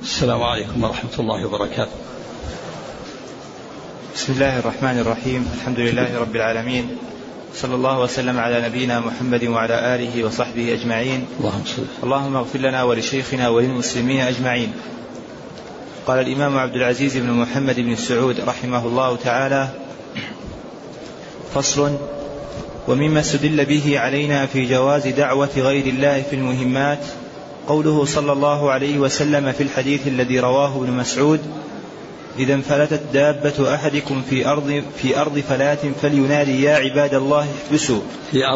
السلام عليكم ورحمة الله وبركاته. بسم الله الرحمن الرحيم. الحمد لله رب العالمين، صلى الله وسلم على نبينا محمد وعلى آله وصحبه أجمعين. اللهم اغفر لنا ولشيخنا وللمسلمين أجمعين. قال الإمام عبد العزيز بن محمد بن سعود رحمه الله تعالى: فصل. ومما استدل به علينا في جواز دعوة غير الله في المهمات قوله صلى الله عليه وسلم في الحديث الذي رواه ابن مسعود: إذا انفلتت دابة أحدكم في أرض فلات فلينادي يا عباد الله احبسوا. في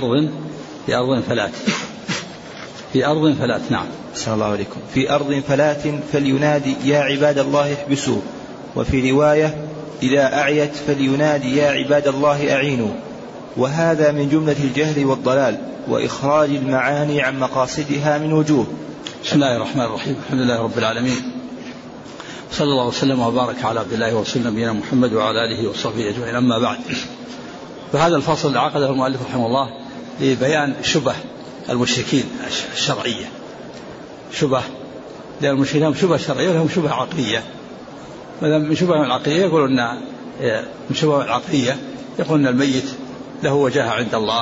أرض فلات. نعم. صلى الله عليكم. في أرض فلات فلينادي يا عباد الله احبسوا. وفي رواية: إذا أعيت فلينادي يا عباد الله أعينوا. وهذا من جملة الجهل والضلال وإخراج المعاني عن مقاصدها من وجوه. بسم الله الرحمن الرحيم. الحمد لله رب العالمين، صلى الله وسلم وبارك على عبد الله ورسوله نبينا محمد وعلى آله وصحبه أجمعين. أما بعد، فهذا الفصل عقده المؤلف رحمه الله لبيان شبه المشركين الشرعية. شبه، لأن المشركين لهم شبه شرعية ولهم شبه عقلية. من شبه العقلية يقولون أن الميت له وجاهة عند الله،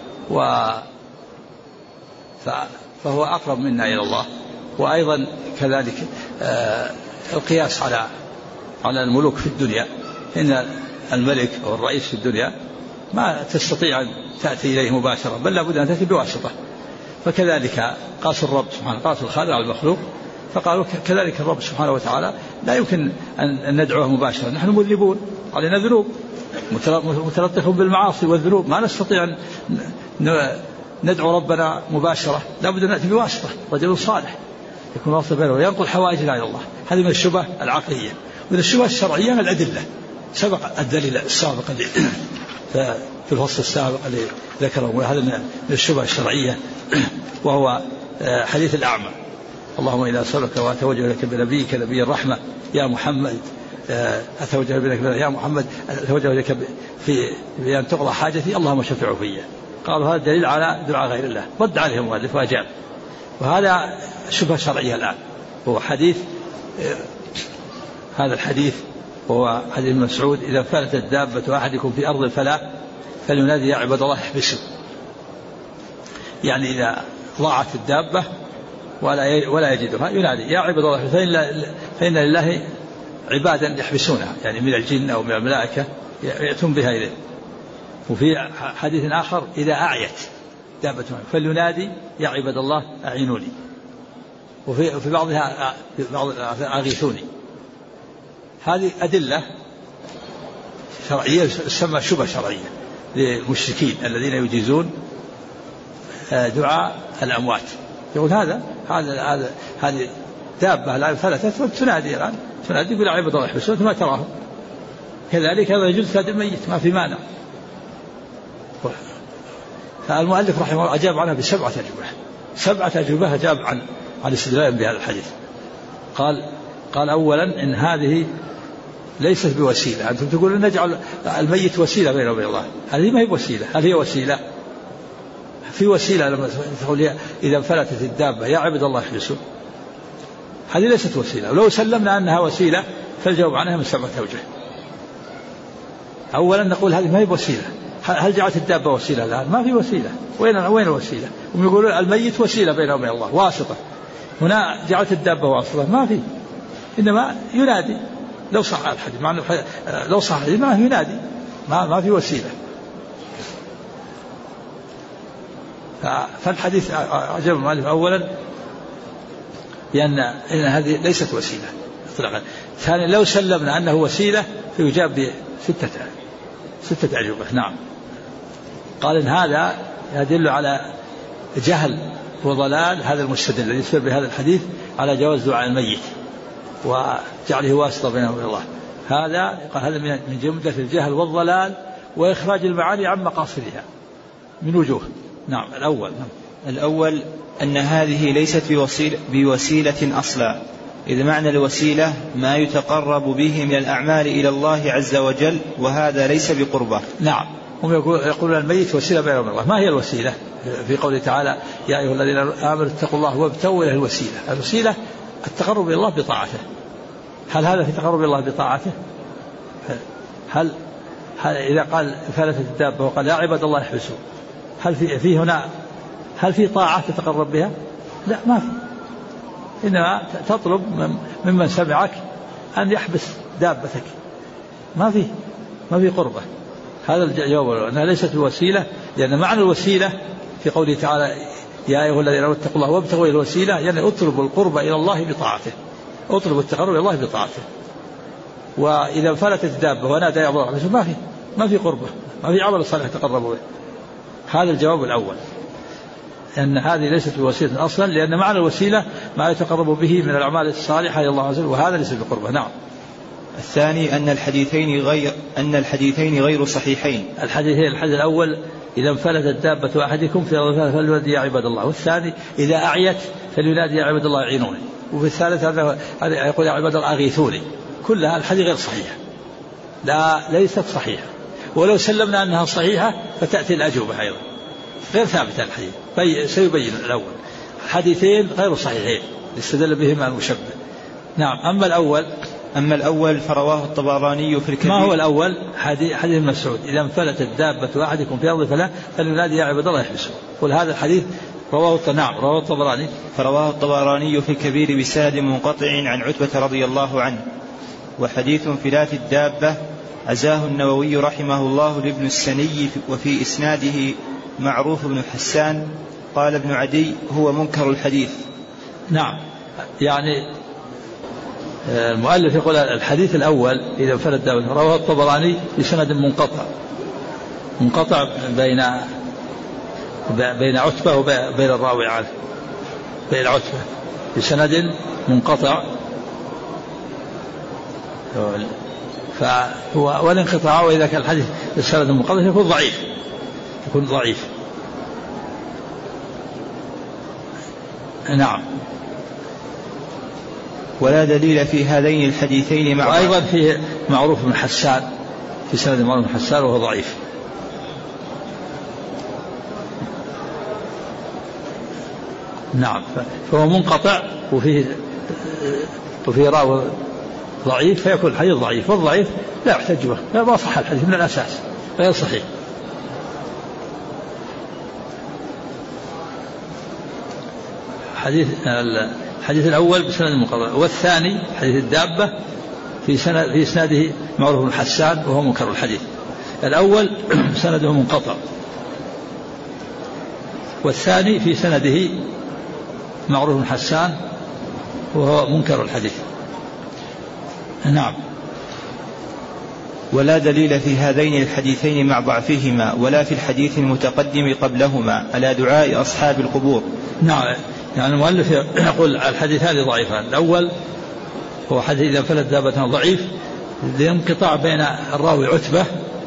فهو أقرب منا إلى الله. وأيضا كذلك القياس على الملوك في الدنيا، إن الملك أو الرئيس في الدنيا ما تستطيع أن تأتي إليه مباشرة، بل لابد أن تأتي بواسطة. فكذلك قاس الرب سبحانه، قاس الخالق على المخلوق، فقالوا كذلك الرب سبحانه وتعالى لا يمكن أن ندعوه مباشرة. نحن مذنبون، علينا ذنوب، متلطخون بالمعاصي والذنوب، ما نستطيع أن ندعو ربنا مباشرة، لابد أن نأتي بواسطة، رجل صالح يكون واسطة بينه وينقل حوائجنا إلى الله. هذه من الشبه العقلية. من الشبه الشرعية الأدلة. سبق الدليل السابق في الفصل السابق اللي ذكره، وهذا من الشبه الشرعية، وهو حديث الأعمى: اللهم إنا نسألك وأتوجه لك بنبيك نبي الرحمة يا محمد، أتوجه لك يا محمد، أتوجه لك في بأن تقضى حاجتي، اللهم شفعه فيا. قالوا هذا دليل على دعاء غير الله، رد عليه المؤلف وأجاب. وهذا شبه شرعية الآن، هو حديث، هذا الحديث هو حديث مسعود: إذا فلتت دابة أحدكم في أرض فلا فلينادي يا عباد الله احبسوا. يعني إذا ضاعت الدابة ولا يجدها ينادي يا عباد الله، فإن لله عبادا يحبسونها، يعني من الجن أو من الملائكة يأتون بها إليه. وفي حديث آخر: إذا أعيت دابة فلينادي يا عباد الله أعينوني. وفي بعضها أغيثوني. هذه أدلة شرعية تسمى شبه شرعية للمشركين الذين يجيزون دعاء الأموات. يقول هذه دابة الآن فلتت تنادي الآن، تنادي يقول يا عباد الله احبسوا ما تراهم. كذلك هذا يجوز هذا الميت، ما في مانع. فالمؤلف رحمه الله أجاب عنها ب7 أجوبة. 7 أجوبة أجاب عن الاستدلال بهذا الحديث. قال أولا: إن هذه ليست بوسيلة. أنتم تقولون نجعل الميت وسيلة بينه وبين الله، هذه ما هي وسيلة. هل هي وسيلة؟ في وسيلة لما تقول إذا انفلتت الدابة يا عبد الله احبسوا، هذه ليست وسيلة. ولو سلمنا أنها وسيلة فالجواب عنها من 7 أوجه. أولا نقول هذه ما هي وسيلة. هل جعلت الدابة وسيلة الآن؟ ما في وسيلة. وين الوسيلة؟ هم يقولون الميت وسيلة بينه وبين الله، واسطة. هنا جعلت الدابة واسطة، ما في، إنما ينادي. لو صح الحديث معنى لو صح الحديث ما ينادي، ما في وسيلة. فالحديث أجاب المؤلف أولا لأن هذه ليست وسيلة اطلاقا. ثانيا لو سلمنا أنه وسيلة فيجاب ب6 أجوبة. نعم. قال إن هذا يدل على جهل وضلال هذا المستدل الذي يسبب بهذا الحديث على جواز دعاء الميت وجعله واسطة بينه وبين الله. هذا من جملة الجهل والضلال وإخراج المعاني عن مقاصدها من وجوه. نعم. الأول أن هذه ليست بوسيلة أصلا، إذ معنى الوسيلة ما يتقرب به من الأعمال إلى الله عز وجل، وهذا ليس بقربة. نعم. هم يقولون الميت وسيلة بين الله. ما هي الوسيلة؟ في قوله تعالى: يا أيها الذين آمنوا اتقوا الله وابتغوا إليه الوسيلة. الوسيلة التقرب إلى الله بطاعته. هل هذا في تقرب إلى الله بطاعته؟ هل إذا قال فلتت الدابة وقال يا عباد الله احبسوا، هل في هنا هل في طاعة تتقرب بها؟ لا، ما في. إنما تطلب ممن سمعك أن يحبس دابتك، ما في قربة. هذا الجواب، أنها ليست الوسيلة، لأن معنى الوسيلة في قوله تعالى يا أيها الذين آمنوا اتقوا الله وابتغوا إلى الوسيلة، يعني اطلبوا القرب إلى الله بطاعته، اطلبوا التقرب إلى الله بطاعته. وإذا فلتت الدابة ونادى يا الله ما في قربة، ما في عمل صالح تقربوا به. هذا الجواب الأول، أن هذه ليست الوسيلة أصلا، لأن معنى الوسيلة ما يتقرب به من الأعمال الصالحة إلى الله عز وجل، وهذا ليس بقربة. نعم. الثاني أن الحديثين غير صحيحين. الحديث الأول إذا انفلتت دابة أحدكم فلينادي يا عباد الله، والثاني إذا أعيت فلينادي يا عباد الله أعينوني، وفي الثالث هذا يقول يا عباد الله أغيثوني. كلها الحديث غير صحيحة، ليست صحيحة، ولو سلمنا أنها صحيحة فتأتي الأجوبة أيضا غير ثابتة. الحديث سيبين الأول حديثين غير صحيحين استدل بهما المشبه. نعم. أما الأول فرواه الطبراني في الكبير. ما هو الأول؟ حديث مسعود إذا انفلتت دابة أحدكم في أرض فلينادي يا عباد الله احبسوا. قل هذا الحديث رواه الطبراني. فرواه الطبراني في الكبير بسند منقطع عن عتبة رضي الله عنه. وحديث انفلات الدابة عزاه النووي رحمه الله لابن السني، وفي إسناده معروف بن حسان. قال ابن عدي هو منكر الحديث. نعم. يعني المؤلف يقول الحديث الأول إذا انفلت دابة رواه الطبراني بسند منقطع بين عتبة وبين الراوي عنه، بين عتبة بسند منقطع. والانقطاع وإذا كان الحديث السند منقطع يكون ضعيف. نعم. ولا دليل في هذين الحديثين مع وأيضا فيه معروف بن حسان، في سند معروف بن حسان وهو ضعيف. نعم. فهو منقطع وفيه راوي ضعيف، فيكون الحديث ضعيف، والضعيف لا يحتج به، ما صح الحديث من الأساس، غير صحيح. الحديث الأول بسند منقطع، والثاني حديث الدابة في إسناده معروف بن حسان وهو منكر الحديث. الأول سنده منقطع، والثاني في سنده معروف بن حسان وهو منكر الحديث. نعم. ولا دليل في هذين الحديثين مع ضعفهما ولا في الحديث المتقدم قبلهما على دعاء أصحاب القبور. نعم. يعني المؤلف يقول الحديثان ضعيفان. الأول هو حديث إذا انفلت دابة ضعيف لانقطاع بين الراوي عتبة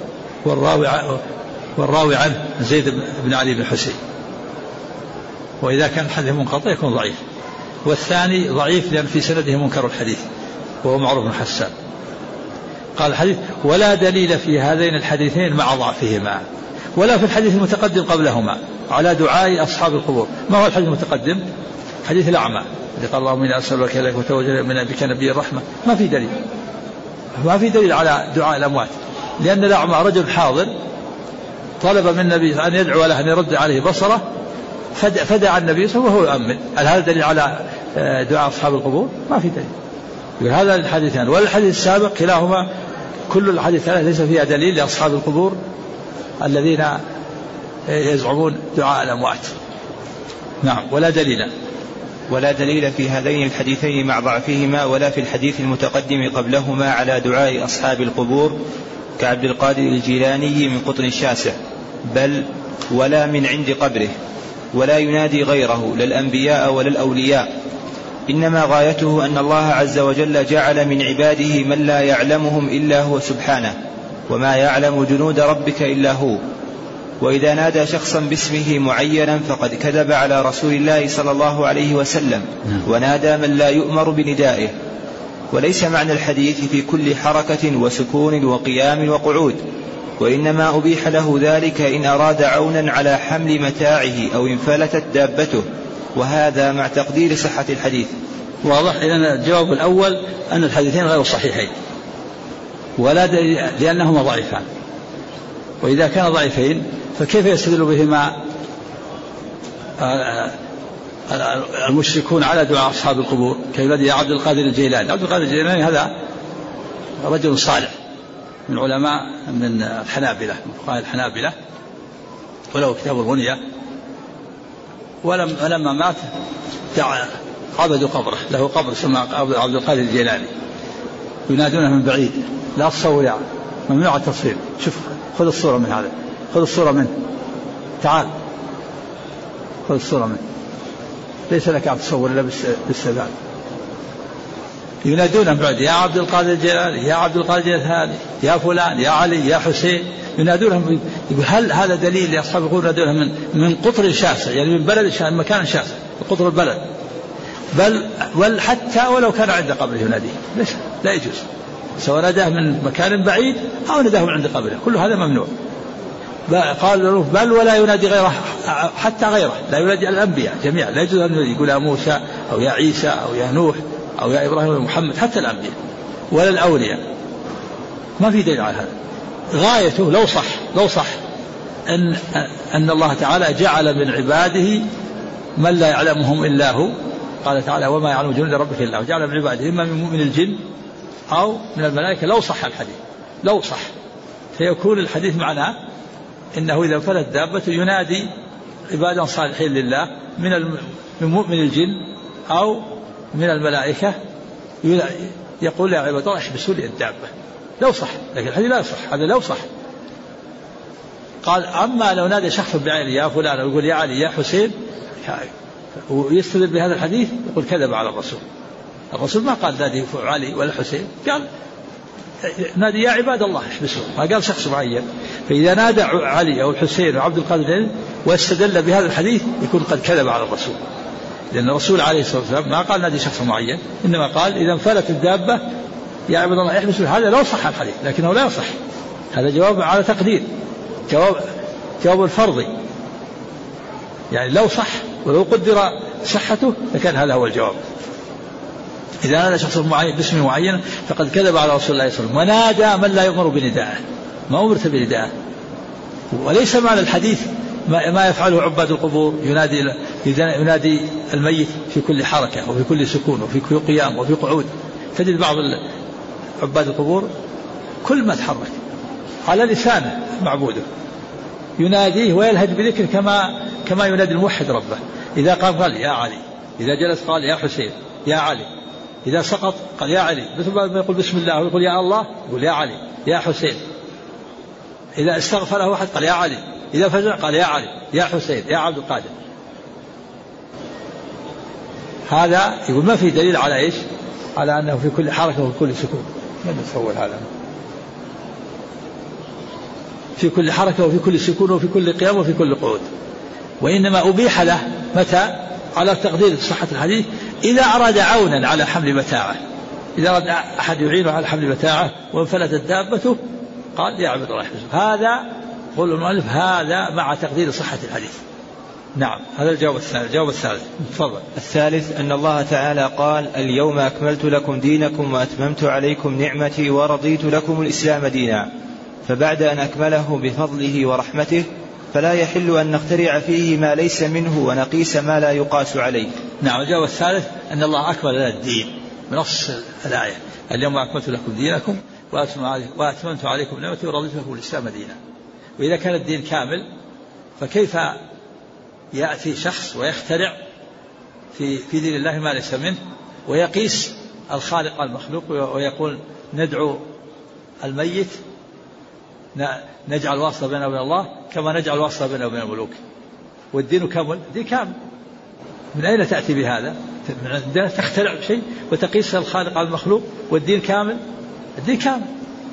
والراوي عنه زيد بن علي بن حسين، وإذا كان الحديث منقطع يكون ضعيف. والثاني ضعيف لأن في سنده منكر الحديث وهو معروف بن حسان. قال الحديث ولا دليل في هذين الحديثين مع ضعفهما ولا في الحديث المتقدم قبلهما على دعاء أصحاب القبور. ما هو الحديث المتقدم؟ حديث الأعمى الذي قال اللهم إني أسألك إليك وتوجه من بك نبي الرحمة. ما في دليل على دعاء الأموات، لأن الأعمى رجل حاضر طلب من النبي أن يدعو له أن يرد عليه بصره فدعا النبي صلى الله عليه وسلم وهو يؤمن. هل هذا دليل على دعاء أصحاب القبور؟ ما في دليل. هذا الحديثان والحديث السابق كلاهما كل الحديث ليس فيها دليل لأصحاب القبور الذين يزعمون دعاء الأموات. نعم. ولا دليل في هذين الحديثين مع ضعفهما ولا في الحديث المتقدم قبلهما على دعاء أصحاب القبور كعبد القادر الجيلاني من قطن الشاسع، بل ولا من عند قبره، ولا ينادي غيره لا الأنبياء ولا الأولياء، إنما غايته أن الله عز وجل جعل من عباده من لا يعلمهم إلا هو سبحانه، وما يعلم جنود ربك إلا هو. وإذا نادى شخصا باسمه معينا فقد كذب على رسول الله صلى الله عليه وسلم ونادى من لا يؤمر بندائه. وليس معنى الحديث في كل حركة وسكون وقيام وقعود، وإنما أبيح له ذلك إن أراد عونا على حمل متاعه أو انفلتت دابته وهذا مع تقدير صحة الحديث. واضح. إذن الجواب الأول أن الحديثين غير صحيحين ولا دليل لأنهما ضعيفان، وإذا كان ضعيفين فكيف يستدل بهما المشركون على دعاء أصحاب القبور كالذي عبد القادر الجيلاني؟ عبد القادر الجيلاني هذا رجل صالح من علماء من الحنابلة، من فقهاء الحنابلة، وله كتاب الغنية، ولما مات عبدوا قبره، له قبر اسمه عبد القادر الجيلاني، ينادونه من بعيد، لا تصور يعني، ممنوع التصوير. شوف خذ الصورة من هذا، خذ الصورة منه، تعال خذ الصورة منه، ليس لك أن تصور إلا بالسداد. ينادونه من بعيد، يا عبد القادر الجيلاني، يا عبد القادر الجيلاني، يا فلان، يا علي، يا حسين، ينادونهم. يقول هل هذا دليل لأصحاب القبور ينادونهم من قطر شاسع، يعني من بلد شاسع، مكان شاسع، قطر البلد، بل حتى ولو كان عند قبره يناديه، لا يجوز، سواء ناداه من مكان بعيد أو ناداه من عند قبره، كل هذا ممنوع. قال له بل ولا ينادي غيره، حتى غيره، لا ينادي الأنبياء جميعا، لا يجوز أن يقول يا موسى أو يا عيسى أو يا نوح أو يا إبراهيم أو محمد، حتى الأنبياء ولا الأولياء، ما في دليل على هذا. غايته لو صح أن الله تعالى جعل من عباده من لا يعلمهم إلا هو، قال تعالى وما يعلم جنود ربك إلا هو، جعل من عباده إما من الجن أو من الملائكة. لو صح الحديث، لو صح، فيكون الحديث معناه إنه إذا انفلت دابة ينادي عبادا صالحين لله من مؤمن الجن أو من الملائكة، يقول يا عباد الله احبسوا لي الدابة، لو صح، لكن الحديث لا يصح، هذا لو صح. قال أما لو نادى شخص بعينه يا فلان، ويقول يا علي يا حسين، ويستدل بهذا الحديث، يقول كذب على الرسول ما قال نادي علي ولا حسين، قال نادي يا عباد الله احبسوا، ما قال شخص معين. فإذا نادى علي أو الحسين وعبد القادر واستدل بهذا الحديث يكون قد كذب على الرسول، لأن الرسول عليه الصلاة والسلام ما قال نادي شخص معين، إنما قال إذا انفلت الدابة يا عباد الله احبسوا. هذا لو صح الحديث، لكنه لا يصح، هذا جواب على تقدير، جواب الفرضي، يعني لو صح ولو قدر صحته لكان هذا هو الجواب. إذا نادى شخص معين باسم معين فقد كذب على رسول الله صلى الله عليه وسلم، ونادى من لا يؤمر بندائه، ما أمرت بندائه. وليس معنى الحديث ما يفعله عباد القبور، ينادي الميت في كل حركة وفي كل سكون وفي كل قيام وفي قعود. تجد بعض عباد القبور كل ما تحرك على لسانه معبوده يناديه ويلهج بذكر كما ينادي الموحد ربه. إذا قام قال يا علي، إذا جلس قال يا حسين يا علي، إذا سقط قال يا علي، مثل ما يقول بسم الله ويقول يا الله يقول يا علي يا حسين. إذا استغفره أحد قال يا علي، إذا فزع قال يا علي يا حسين يا عبد القادر. هذا يقول ما في دليل على إيش؟ على أنه في كل حركة وفي كل سكون. من يتصور هذا؟ في كل حركة وفي كل سكون وفي كل قيام وفي كل قعود. وإنما أبيح له متى؟ على تقدير صحة الحديث إذا أراد عونا على حمل متاعه، إذا أراد أحد يعينه على حمل متاعه وانفلتت دابته قال يا عبد الله احبسوا. هذا قول المؤلف هذا مع تقدير صحة الحديث. نعم، هذا الجواب الثاني. الجواب الثالث تفضل. الثالث أن الله تعالى قال اليوم أكملت لكم دينكم وأتممت عليكم نعمتي ورضيت لكم الإسلام دينا، فبعد أن أكمله بفضله ورحمته فلا يحل أن نخترع فيه ما ليس منه ونقيس ما لا يقاس عليه. نعم، الجواب الثالث أن الله أكمل لنا الدين بنص الآية اليوم أكملت لكم دينكم وأتممت عليكم نعمتي ورضيت لكم الإسلام دينا. وإذا كان الدين كامل فكيف يأتي شخص ويخترع في دين الله ما ليس منه ويقيس الخالق المخلوق ويقول ندعو الميت نجعل واسطة بيننا وبين الله كما نجعل واسطة بيننا وبين الملوك، والدين كامل. الدين كامل، من أين تأتي بهذا؟ من عندنا تخترع شيء وتقيس الخالق على المخلوق والدين كامل. الدين كامل،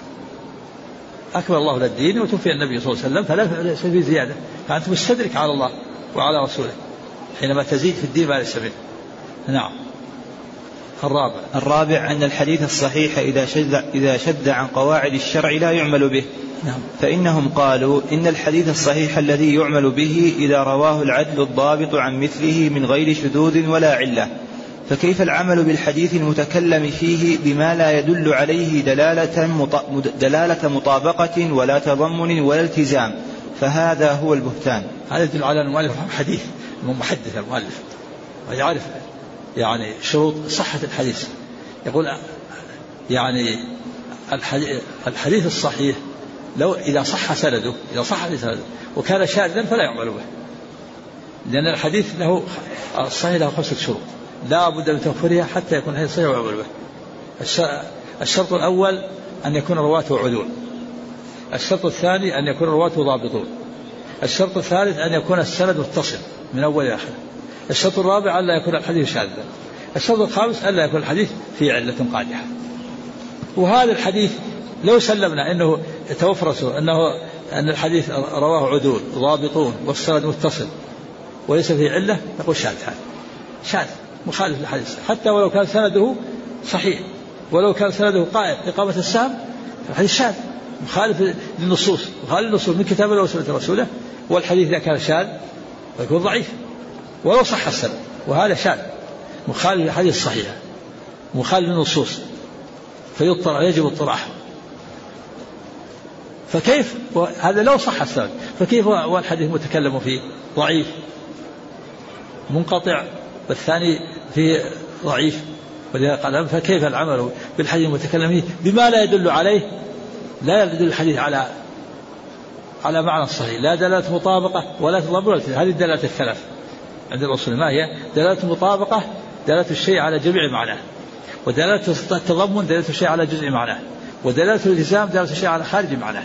أكمل الله للدين وتوفي النبي صلى الله عليه وسلم فلا في زيادة، فأنت مستدرك على الله وعلى رسوله حينما تزيد في الدين ما ليس منه. نعم. الرابع أن الحديث الصحيح إذا شد عن قواعد الشرع لا يعمل به. نعم. فإنهم قالوا إن الحديث الصحيح الذي يعمل به إذا رواه العدل الضابط عن مثله من غير شذوذ ولا علة، فكيف العمل بالحديث المتكلم فيه بما لا يدل عليه دلالة مطابقة ولا تضمن ولا التزام؟ فهذا هو البهتان. هذا يدل على المؤلف حديث محدث المؤلف ويعرف يعني شروط صحة الحديث. يقول يعني الحديث الصحيح لو إذا صح سنده وكان شاذا فلا يعمل به، لأن الحديث له الصحيح له 5 شروط لا بد من توفرها حتى يكون الحديث صحيح ويعمل به. الشرط الأول أن يكون رواته عدول. الشرط الثاني أن يكون رواته ضابطون. الشرط الثالث أن يكون السند متصل من أول إلى آخر. الشرط الرابع ألا يكون الحديث شاذا. الشرط الخامس ألا يكون الحديث في علة قادحة. وهذا الحديث لو سلمنا أنه توفرته أن الحديث رواه عدول ضابطون والسند متصل وليس فيه علة، نقول شاذ. هذا شاذ مخالف للحديث حتى ولو كان سنده صحيح، ولو كان سنده قائم إقامة السهم الحديث شاذ مخالف للنصوص من كتاب الله وسنة رسوله. والحديث إذا كان شاذ يكون ضعيف ولو صح السند، وهذا شاذ مخالف للحديث الصحيح مخالف للنصوص يجب اطراحه. فكيف هذا لو صح السند، فكيف والحديث متكلم فيه ضعيف منقطع والثاني فيه ضعيف؟ ولذلك قال فكيف العمل بالحديث المتكلم فيه بما لا يدل عليه، لا يدل الحديث على معنى الصحيح، لا دلالة مطابقة ولا تضمن ولا التزام. هذه الدلالات الثلاث عند الأصول. ما هي؟ دلالة مطابقة دلالة الشيء على جميع معناه، ودلالة التضمن دلالة الشيء على جزء معناه، ودلالة الالتزام دلالة الشيء على خارج معناه.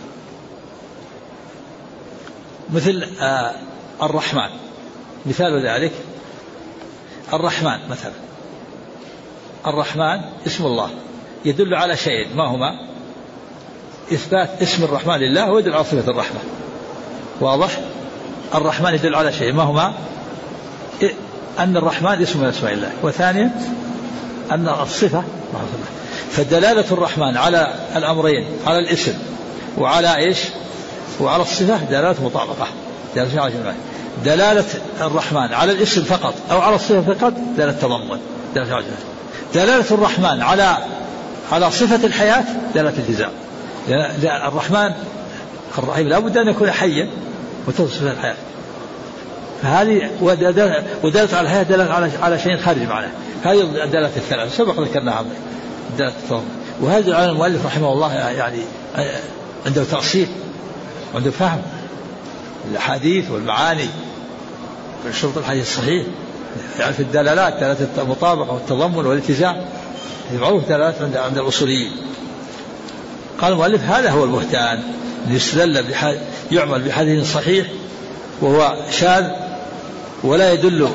مثل الرحمن، مثال ذلك الرحمن مثلا، الرحمن اسم الله يدل على شيء، ما هما؟ إثبات اسم الرحمن لله ويدل على صفة الرحمة، واضح؟ الرحمن يدل على شيء، ما هما؟ أن الرحمن اسم من أسماء الله، وثانيا أن الصفة. فدلالة الرحمن على الأمرين، على الاسم وعلى إيش؟ وعلى الصفة دلالة مطابقة، دلالة الرحمن على الاسم فقط أو على الصفة فقط دلالة تضمن، دلالة الرحمن على صفة الحياة دلالة التزام. الرحمن الرحيم لا بد أن يكون حيا وتصف صفة الحياة، فهذه ودلالة على الحياة دلالة على شيء خارج معناه. هذه الدلالة الثلاث سبق ذكرناها دلالة التضمن. وهذا على المؤلف رحمه الله يعني عنده تأصيل وعنده فهم الحديث والمعاني والشرط الحديث الصحيح، يعني في الدلالات دلالة المطابقة والتضمن والالتزام، معروف دلالات عند الأصوليين. قال المؤلف هذا هو البهتان، يستدل يعمل بحديث صحيح وهو شاذ ولا يدل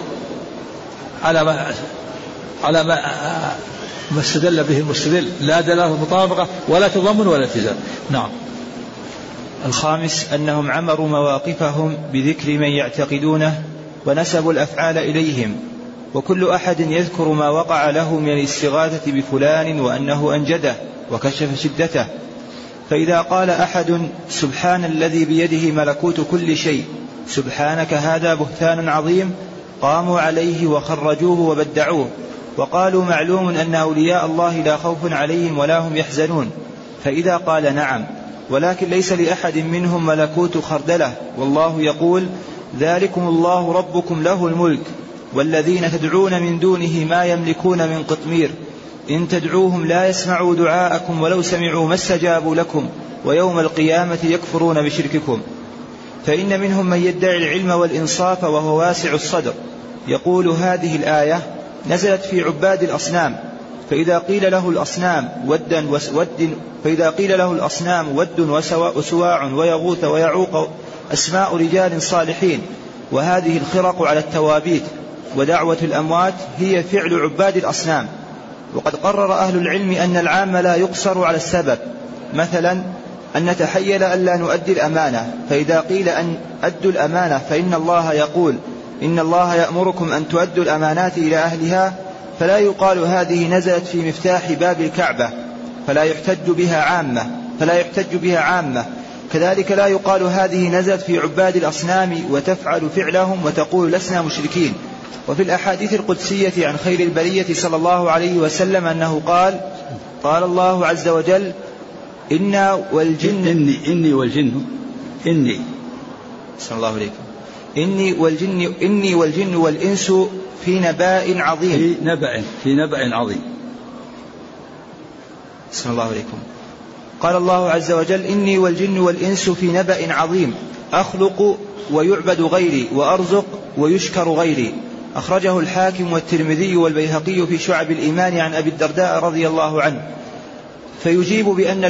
على ما استدل به المستدل، لا دلالة مطابقة ولا تضمن ولا التزام. نعم. الخامس أنهم عمروا مواقفهم بذكر من يعتقدونه ونسبوا الأفعال إليهم، وكل أحد يذكر ما وقع له من الاستغاثة بفلان وأنه أنجده وكشف شدته. فإذا قال أحد سبحان الذي بيده ملكوت كل شيء سبحانك هذا بهتان عظيم، قاموا عليه وخرجوه وبدعوه وقالوا معلوم أن أولياء الله لا خوف عليهم ولا هم يحزنون. فإذا قال نعم ولكن ليس لأحد منهم ملكوت خردلة والله يقول ذلكم الله ربكم له الملك والذين تدعون من دونه ما يملكون من قطمير إن تدعوهم لا يسمعوا دعاءكم ولو سمعوا ما استجابوا لكم ويوم القيامة يكفرون بشرككم. فإن منهم من يدعي العلم والإنصاف وهو واسع الصدر، يقول هذه الآية نزلت في عباد الأصنام، فإذا قيل له الأصنام ود وسواع ويغوث ويعوق أسماء رجال صالحين، وهذه الخرق على التوابيت، ودعوة الأموات هي فعل عباد الأصنام. وقد قرر أهل العلم أن العام لا يقصر على السبب، مثلا أن نتحيل ألا نؤدي الأمانة، فإذا قيل أن أدوا الأمانة فإن الله يقول إن الله يأمركم أن تؤدوا الأمانات إلى أهلها، فلا يقال هذه نزلت في مفتاح باب الكعبة فلا يحتج بها عامة. كذلك لا يقال هذه نزلت في عباد الأصنام وتفعل فعلهم وتقول لسنا مشركين. وفي الأحاديث القدسية عن خير البرية صلى الله عليه وسلم أنه قال الله عز وجل إني والجن والإنس في نبأ عظيم. في نبأ عظيم. صلى الله عليكم. قال الله عز وجل إني والجن والإنس في نبأ عظيم أخلق ويعبد غيري وأرزق ويشكر غيري. أخرجه الحاكم والترمذي والبيهقي في شعب الإيمان عن أبي الدرداء رضي الله عنه. فيجيب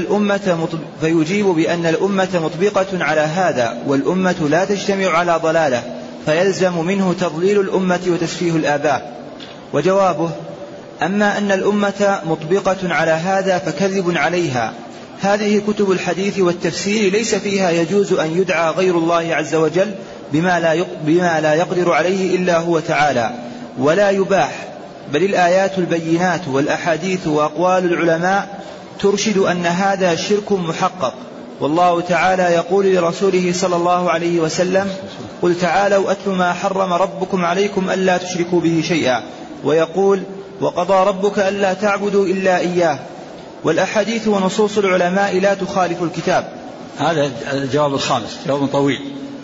بأن الأمة مطبقة على هذا والأمة لا تجتمع على ضلالة فيلزم منه تضليل الأمة وتسفيه الآباء. وجوابه أما أن الأمة مطبقة على هذا فكذب عليها. هذه كتب الحديث والتفسير ليس فيها يجوز أن يدعى غير الله عز وجل بما لا يقدر عليه إلا هو تعالى ولا يباح، بل الآيات البينات والأحاديث وأقوال العلماء ترشد أن هذا شرك محقق. والله تعالى يقول لرسوله صلى الله عليه وسلم قل تعالوا أتل ما حرم ربكم عليكم ألا تشركوا به شيئا، ويقول وقضى ربك ألا تعبدوا إلا إياه. والأحاديث ونصوص العلماء لا تخالف الكتاب. هذا الجواب الخامس، جواب طويل.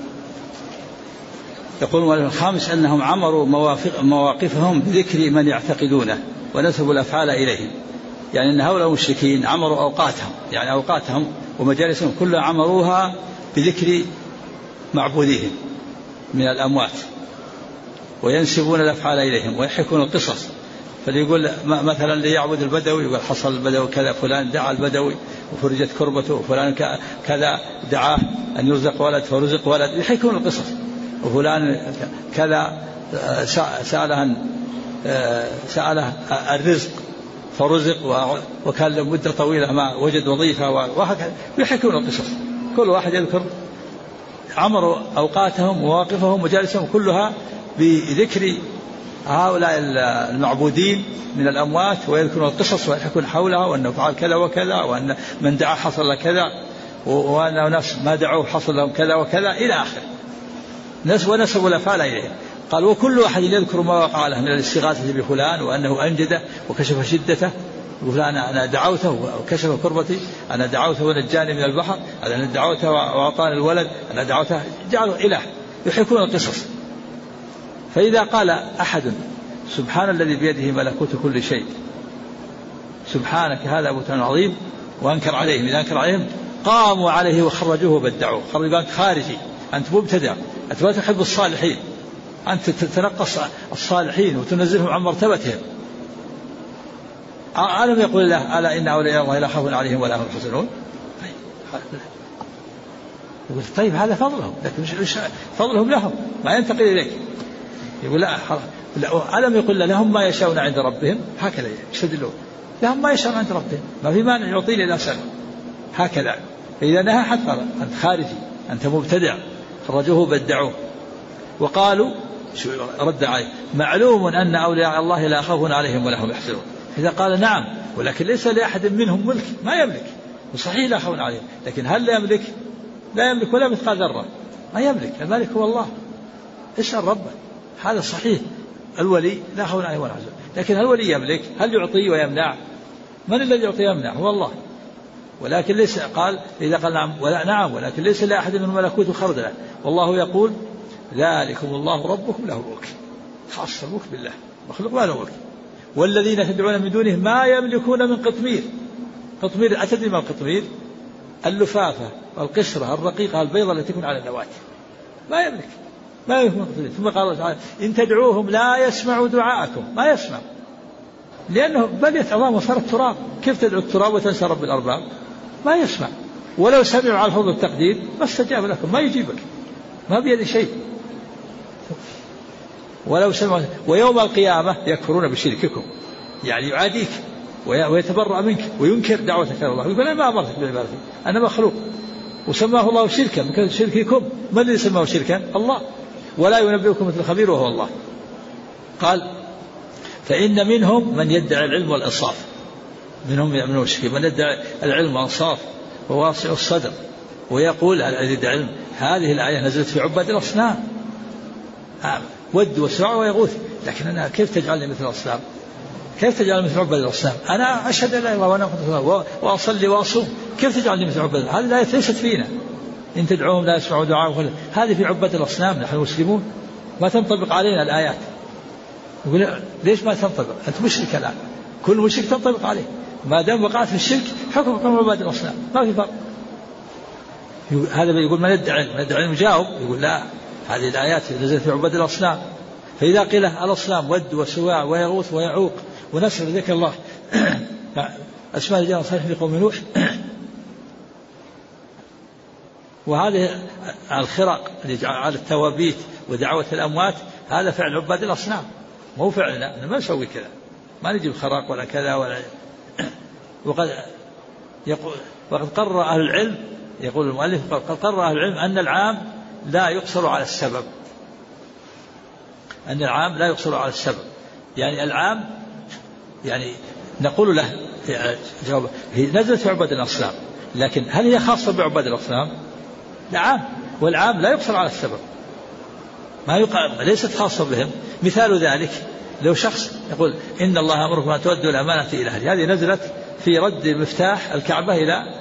يقول الخامس أنهم عمروا مواقفهم بذكر من يعتقدونه ونسبوا الأفعال إليهم، يعني أن هؤلاء المشركين عمروا أوقاتهم، يعني أوقاتهم ومجالسهم كلها عمروها بذكر معبوديهم من الأموات وينسبون الأفعال إليهم ويحكون القصص. فليقول مثلا ليعبد البدوي يقول حصل البدوي كذا، فلان دعا البدوي وفرجت كربته، وفلان كذا دعاه أن يرزق ولد فرزق ولد، يحكون القصص. وفلان كذا سأله الرزق فرزق وكان لمدة طويلة ما وجد وظيفة، وهكذا يحكون القصص. كل واحد يذكر عمروا أوقاتهم ومواقفهم ومجالسهم كلها بذكر هؤلاء المعبودين من الأموات، ويذكرون القصص ويحكون حولها وأنه فعل كذا وكذا، وأن من دعا حصل له كذا، وأن ناس ما دعوه حصل لهم كذا وكذا إلى آخر. ونسبوا الأفعال إليه. قال وكل واحد يذكر ما وقع له من الاستغاثة بفلان وأنه أنجده وكشف شدته، وفلان أنا دعوته وكشف كربتي، أنا دعوته ونجاني من البحر، أنا دعوته وأعطاني الولد، أنا دعوته، جعلوا إله يحكون القصص. فإذا قال أحد سبحان الذي بيده ملكوت كل شيء، سبحانك هذا بهتان عظيم، وأنكر عليهم، إذا أنكر عليهم قاموا عليه وخرجوه وبدعوه، خرجوا أنت خارجي، أنت مبتدع، أنت ما تحب الصالحين، أنت تتنقص الصالحين وتنزلهم عن مرتبتهم. ألم يقول الله ألا إن أولياء الله لا خوف عليهم ولا هم يحزنون؟ يقول طيب هذا فضلهم، لكن مش فضلهم لهم، ما ينتقل إليك. يقول لا ألم يقول لهم ما يشاءون عند ربهم، هكذا يستدلون، لهم ما يشاءون عند ربهم، ما في مانع يعطيني إذا سأل، هكذا. إذا نهى حتى أنت خارجي، أنت مبتدع، خرجوه بدعوه. وقالوا رد عليه معلوم أن أولياء الله لا خوف عليهم ولا هم يحزنون. إذا قال نعم، ولكن ليس لأحد منهم ملك، ما يملك، وصحيح لا خوف عليهم، لكن هل يملك؟ لا يملك ولا مثقال ذرة، ما يملك. الملك هو الله، اسأل ربه، هذا صحيح. الولي لا خوف عليهم ولا يحزنون، لكن الولي يملك، هل يعطي ويمنع؟ من الذي يعطي ويمنع؟ هو الله. ولكن ليس قال إذا قال نعم ولا نعم، ولكن ليس لأحد من ملكوت خردله، والله يقول ذلكم الله ربكم له الملك، خاص الملك بالله، مخلوق ما له ملك. والذين تدعون من دونه ما يملكون من قطمير. قطمير أتدري ما القطمير؟ اللفافة والقشرة الرقيقة البيضة التي تكون على النواة، ما يملك، ما يملك من قطمير. ثم قال الله تعالى إن تدعوهم لا يسمعوا دعاءكم، ما يسمع، لأنه بليت عظام وصار التراب، كيف تدعو التراب وتنسى رب الأرباب؟ ما يسمع. ولو سمعوا على الفضل التقدير ما استجاب لكم، ما يجيبك، ما بيد شيء. ولو سمعوا ويوم القيامة يكفرون بشرككم، يعني يعاديك ويتبرأ منك وينكر دعوتك إلى الله، يقول أنا ما أمرتك بالعبادة، أنا مخلوق. وسماه الله شركا من شرككم، من الذي سماه شركا؟ الله. ولا ينبئكم مثل الخبير وهو الله. قال فإن منهم من يدعي العلم والإنصاف، منهم من المشركين من يدعي العلم والإنصاف وواسع الصدر ويقول العلم. هذه الآية نزلت في عباد الأصنام، ود وسواع ويغوث، لكن أنا كيف تجعلني مثل الأصنام؟ كيف تجعلني مثل عباد الأصنام؟ أنا أشهد أن لا إله إلا الله وأنا وأصلي وأصوم، كيف تجعلني مثل عباد؟ هذه الآية ليست فينا، إن تدعوهم لا يسمعوا دعاءهم، هذه في عباد الأصنام، نحن مسلمون ما تنطبق علينا الآيات. يقول ليش ما تنطبق؟ أنت مشرك الآن، كل مشرك تنطبق عليه، ما دام وقعت في الشرك حكم عباد الأصنام، ما في فرق. هذا يقول من يدعي العلم جاوب، يقول لا، هذه الآيات نزلت في عباد الأصنام. فإذا قيل الأصنام ود وسواع ويغوث ويعوق ونسر ذكر الله أسماء الرجال الصالحين في قوم نوح، وهذه الخرق على التوابيت ودعوة الأموات، هذا فعل عباد الأصنام، مو فعلنا، ما نسوي كذا، ما نجيب خرق ولا كذا ولا. وقد قرر أهل العلم، يقول المؤلف قد قرر أهل العلم أن العام لا يقصر على السبب، أن العام لا يقصر على السبب، يعني العام يعني نقول له جواب هي نزلت في عباد الأصنام، لكن هل هي خاصة بعباد الأصنام؟ لا، عام، والعام لا يقصر على السبب، ما يقال ليست خاصة بهم. مثال ذلك لو شخص يقول إن الله أمركم أن تؤدوا الأمانة إلى أهلها، هذه نزلت في رد مفتاح الكعبة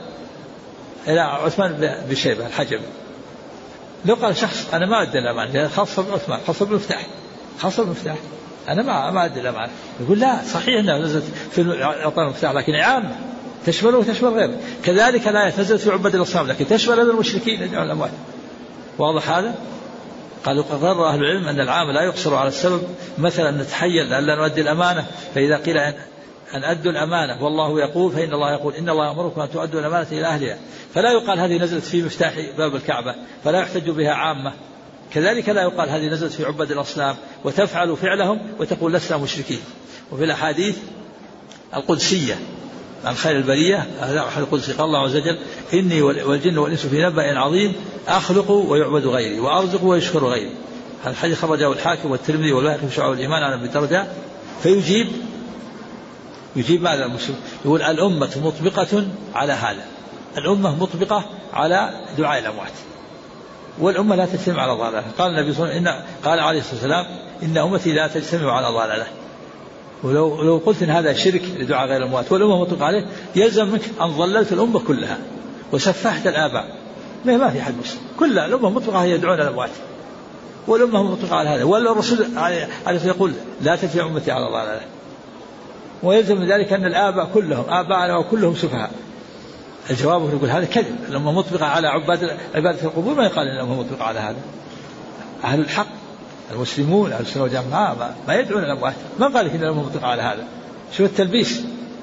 إلى عثمان بن شيبة الحجبي. لو قال شخص أنا ما أدي الأمانة، خاصة بعثمان، خاصة بالمفتاح، خاصة بالمفتاح، أنا ما أدي الأمانة، يقول لا، صحيح أنها نزلت في إعطاء المفتاح لكن عامة تشمله وتشمل غيره. كذلك لا نزلت في عباد الأصنام لكن تشمل المشركين يدعون الأموات. واضح هذا؟ قالوا قرر أهل العلم أن العام لا يقصر على السبب، مثلا نتحيل ألا نؤدي الأمانة، فإذا قيل أن أدوا الأمانة والله يقول، فإن الله يقول إن الله أمركم أن تؤدوا الأمانة إلى أهلها، فلا يقال هذه نزلت في مفتاح باب الكعبة فلا يحتج بها عامة. كذلك لا يقال هذه نزلت في عباد الأصنام وتفعل فعلهم وتقول لسنا مشركين. وفي الأحاديث القدسية عن خير البرية هذا أحد القدسي قال الله عز وجل إني والجن والإنس في نبأ عظيم أخلق ويعبد غيري وأرزق ويشكر غيري. هذا الحديث خرجه الحاكم والترمذي والبيهقي في شعب الإيمان عن ابن الدرداء. فيجيب ماذا المسلم؟ يقول الأمة مطبقة على هذا، الأمة مطبقة على دعاء الأموات، والأمة لا تجتمع على ضلالة. قال النبي صلى الله عليه وسلم قال عليه الصلاة والسلام إن أمتي لا تجتمع على ضلالة. ولو قلت إن هذا شرك لدعاء غير الأموات والأمة مطبقة عليه، يلزم منك أن ضللت الأمة كلها وسفهت الآباء. ما في حد مسلم، كل الأمة مطبقة هي يدعون الأموات والأمة مطبقة على هذا. ولا الرسول عليه يقول لا تجتمع أمتي على ضلالة، ويلزم من ذلك أن الآباء كلهم آباءنا وكلهم سفهاء. الجواب يقول هذا كذب، الأمة مطبقة على عبادة القبور، ما يقال أن الأمة مطبقة على هذا. أهل الحق المسلمون أهل السنة والجماعة ما يدعون الأموات، ما قال إن الأمة مطبقة على هذا، شو التلبيس.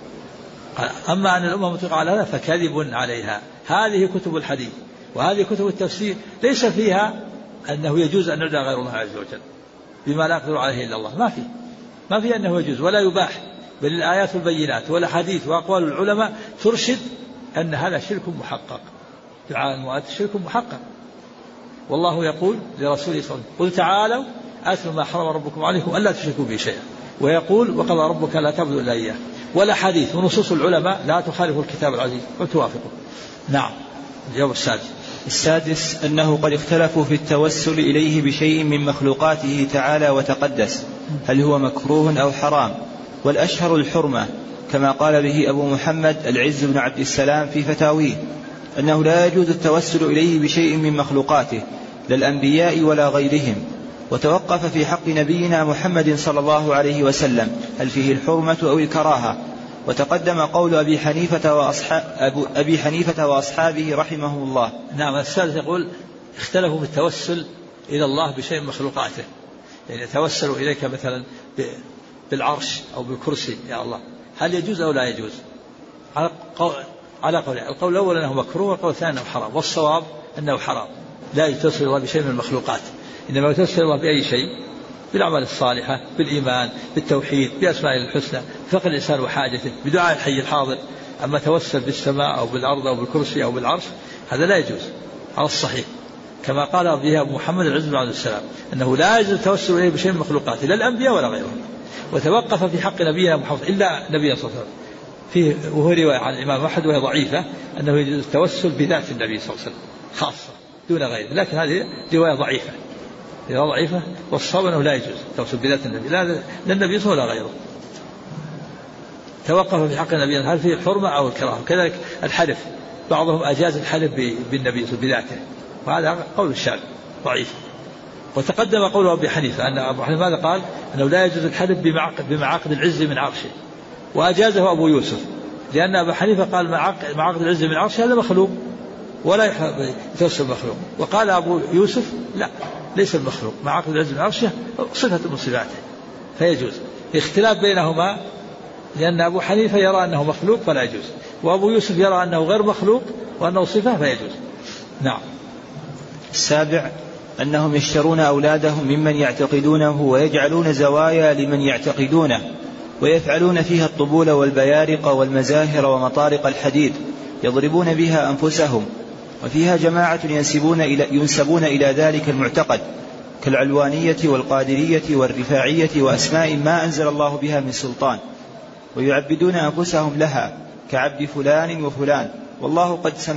أما أن الأمة مطبقة على هذا فكذب عليها. هذه كتب الحديث وهذه كتب التفسير ليس فيها أنه يجوز أن ندعى غير الله عز وجل بما لا يقدر عليه إلا الله، ما في أنه يجوز ولا يباح، بل الآيات البينات والحديث وأقوال العلماء ترشد أن هذا شرك محقق، دعاء الأموات شرك محقق. والله يقول لرسوله صلى الله عليه وسلم قل تعالوا أتل ما حرم ربكم عليكم ألا تشركوا به شيئا، ويقول وقضى ربك لا تعبدوا إلا إياه. ولا حديث ونصوص العلماء لا تخالف الكتاب العزيز وتوافقه. نعم. الجواب السادس أنه قد اختلفوا في التوسل إليه بشيء من مخلوقاته تعالى وتقدس، هل هو مكروه أو حرام؟ والأشهر الحرمة كما قال به أبو محمد العز بن عبد السلام في فتاويه، أنه لا يجوز التوسل إليه بشيء من مخلوقاته لا الأنبياء ولا غيرهم. وتوقف في حق نبينا محمد صلى الله عليه وسلم هل فيه الحرمة أو الكراهة. وتقدم قول أبي حنيفة وأصحابه رحمه الله. نعم. الثالث يقول اختلفوا في التوسل إلى الله بشيء من مخلوقاته، يعني يتوسلوا إليك مثلا بالعرش أو بالكرسي يا الله، هل يجوز أو لا يجوز؟ على قولين، القول الأول أنه مكروه والقول الثاني أنه حرام، والصواب أنه حرام، لا يتوسل الله بشيء من المخلوقات، إنما يتوسل الله بأي شيء، بالأعمال الصالحة، بالإيمان، بالتوحيد، بأسماء الحسنى، فقر الإنسان وحاجته، بدعاء الحي الحاضر. أما توسل بالسماء أو بالأرض أو بالكرسي أو بالعرش هذا لا يجوز على الصحيح، كما قال به أبو محمد العز بن عبد السلام أنه لا يجوز التوسل إليه بشيء من مخلوقاته لا الأنبياء ولا غيرهم. وتوقف في حق نبينا محمد إلا نبينا صلى الله عليه وسلم فيه، وهو رواية عن الإمام أحمد وهي ضعيفة أنه يجوز التوسل بذات النبي صلى الله عليه وسلم خاصة دون غيره، لكن هذه رواية ضعيفة والصواب أنه لا يجوز التوسل بذات النبي لا النبي صلى الله عليه وسلم ولا غيره. توقف في حق النبي هل فيه الحرمة أو الكراهة. كذلك الحلف بعضهم أجاز الحلف بالنبي بذاته، وهذا قول الشاذ ضعيف. وتقدم قول أبي حنيفة أن أبو حنيفة ماذا قال؟ أنه لا يجوز الحلف بمعاقد العز من عرشه، وأجازه أبو يوسف لأن أبو حنيفة قال معاقد العز من عرشه هذا مخلوق ولا يتوسل مخلوق، وقال أبو يوسف لا ليس المخلوق، معاقد العز من عرشه صفة من صفاته فيجوز. اختلاف بينهما لأن أبو حنيفة يرى أنه مخلوق فلا يجوز، وأبو يوسف يرى أنه غير مخلوق وأنه صفة فيجوز. نعم. 7 أنهم يشترون أولادهم ممن يعتقدونه ويجعلون زوايا لمن يعتقدونه ويفعلون فيها الطبول والبيارق والمزاهر ومطارق الحديد يضربون بها أنفسهم، وفيها جماعة ينسبون إلى ذلك المعتقد كالعلوانية والقادرية والرفاعية وأسماء ما أنزل الله بها من سلطان، ويعبدون أنفسهم لها كعبد فلان وفلان، والله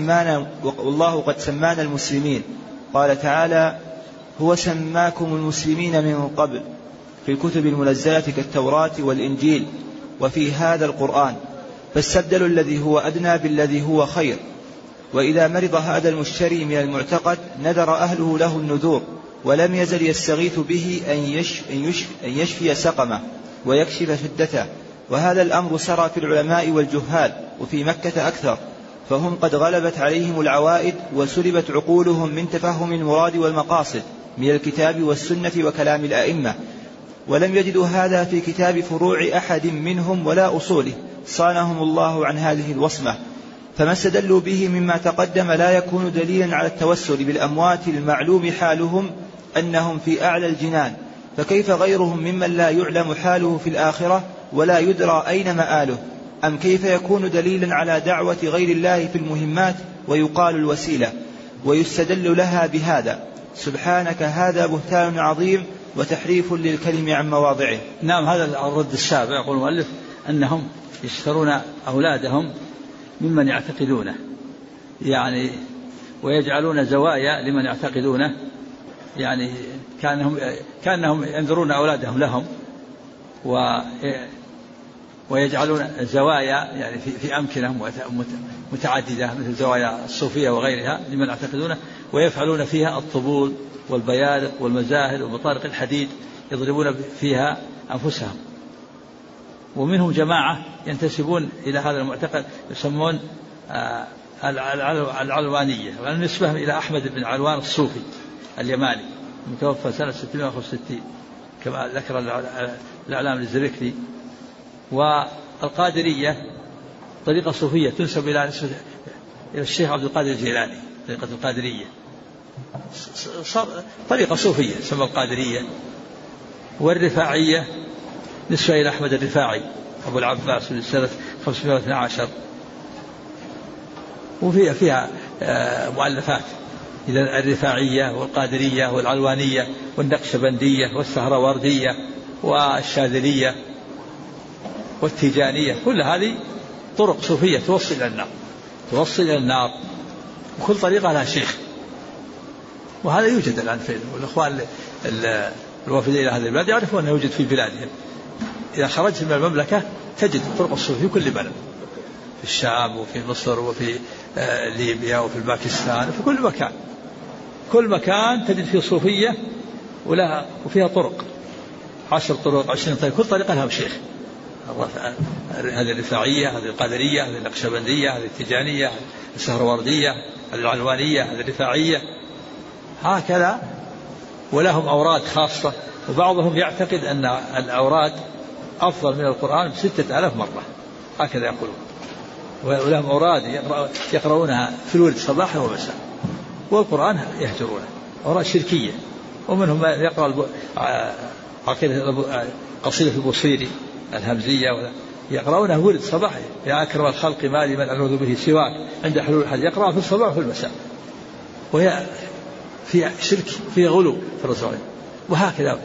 قد سمانا المسلمين. قال تعالى: هو سماكم المسلمين من قبل في الكتب المنزلة كالتوراة والإنجيل وفي هذا القرآن، فاستبدلوا الذي هو أدنى بالذي هو خير. وإذا مرض هذا المشتري من المعتقد نذر أهله له النذور، ولم يزل يستغيث به أن يشفي سقمه ويكشف شدته. وهذا الأمر سرى في العلماء والجهال، وفي مكة أكثر، فهم قد غلبت عليهم العوائد وسلبت عقولهم من تفهم المراد والمقاصد من الكتاب والسنة وكلام الأئمة، ولم يجدوا هذا في كتاب فروع أحد منهم ولا أصوله، صانهم الله عن هذه الوصمة. فما استدلوا به مما تقدم لا يكون دليلا على التوسل بالأموات المعلوم حالهم أنهم في أعلى الجنان، فكيف غيرهم ممن لا يعلم حاله في الآخرة ولا يدرى أين مآله؟ أم كيف يكون دليلا على دعوة غير الله في المهمات ويقال الوسيلة ويستدل لها بهذا؟ سبحانك، هذا بهتان عظيم وتحريف للكلم عن مواضعه. نعم. هذا الرد السابع يقول المؤلف أنهم يشترون أولادهم ممن يعتقدونه، يعني ويجعلون زوايا لمن يعتقدونه، يعني كأنهم ينذرون أولادهم لهم ويجعلون زوايا يعني في أمكنة متعددة مثل زوايا الصوفية وغيرها لمن يعتقدونه، ويفعلون فيها الطبول والبيارق والمزاهر ومطارق الحديد يضربون فيها أنفسهم. ومنهم جماعة ينتسبون إلى هذا المعتقد يسمون العلوانية، ونسبة إلى أحمد بن علوان الصوفي اليماني المتوفى سنة 665 كما ذكر الإعلام الزركلي. والقادرية طريقة صوفية تنسب إلى الشيخ عبد القادر الجيلاني، طريقة القادرية طريقة صوفية تسمى القادرية. والرفاعية نسبة إلى أحمد الرفاعي أبو العباس في سنة 512، وفيها مؤلفات إلى الرفاعية والقادرية والعلوانية والنقشبندية والسهروردية والشاذلية والتيجانية، كل هذه طرق صوفية توصل إلى النار، وكل طريقة لها شيخ. وهذا يوجد الآن في والإخوان الوافدين إلى هذه البلاد يعرفون أنه يوجد في بلادهم. إذا خرجت من المملكة تجد طرق الصوفية في كل بلد، في الشام وفي مصر وفي ليبيا وفي باكستان وفي كل مكان، كل مكان تجد فيه صوفية وفيها طرق 10 طرق 20 طريق، كل طريقة لها شيخ. هذه الرفاعية، هذه القادرية، هذه النقشبندية، هذه التيجانية، السهروردية، هذه العلوانية، هذه الرفاعية، هكذا. ولهم أوراد خاصة، وبعضهم يعتقد أن الأوراد أفضل من القرآن ب6000 مرة، هكذا يقولون. ولهم أوراد يقرؤونها في الورد صباحا ومساء، والقرآن يهجرونه، أوراد شركية. ومنهم يقرأ قصيدة البوصيري الهمزية يقرؤونها ورد صباحا: يا أكرم الخلق ما لي من أعوذ به سواك عند حلول الحديث، يقرأها في الصباح وفي المساء، وهي في شرك في غلو في الرسول. وهكذا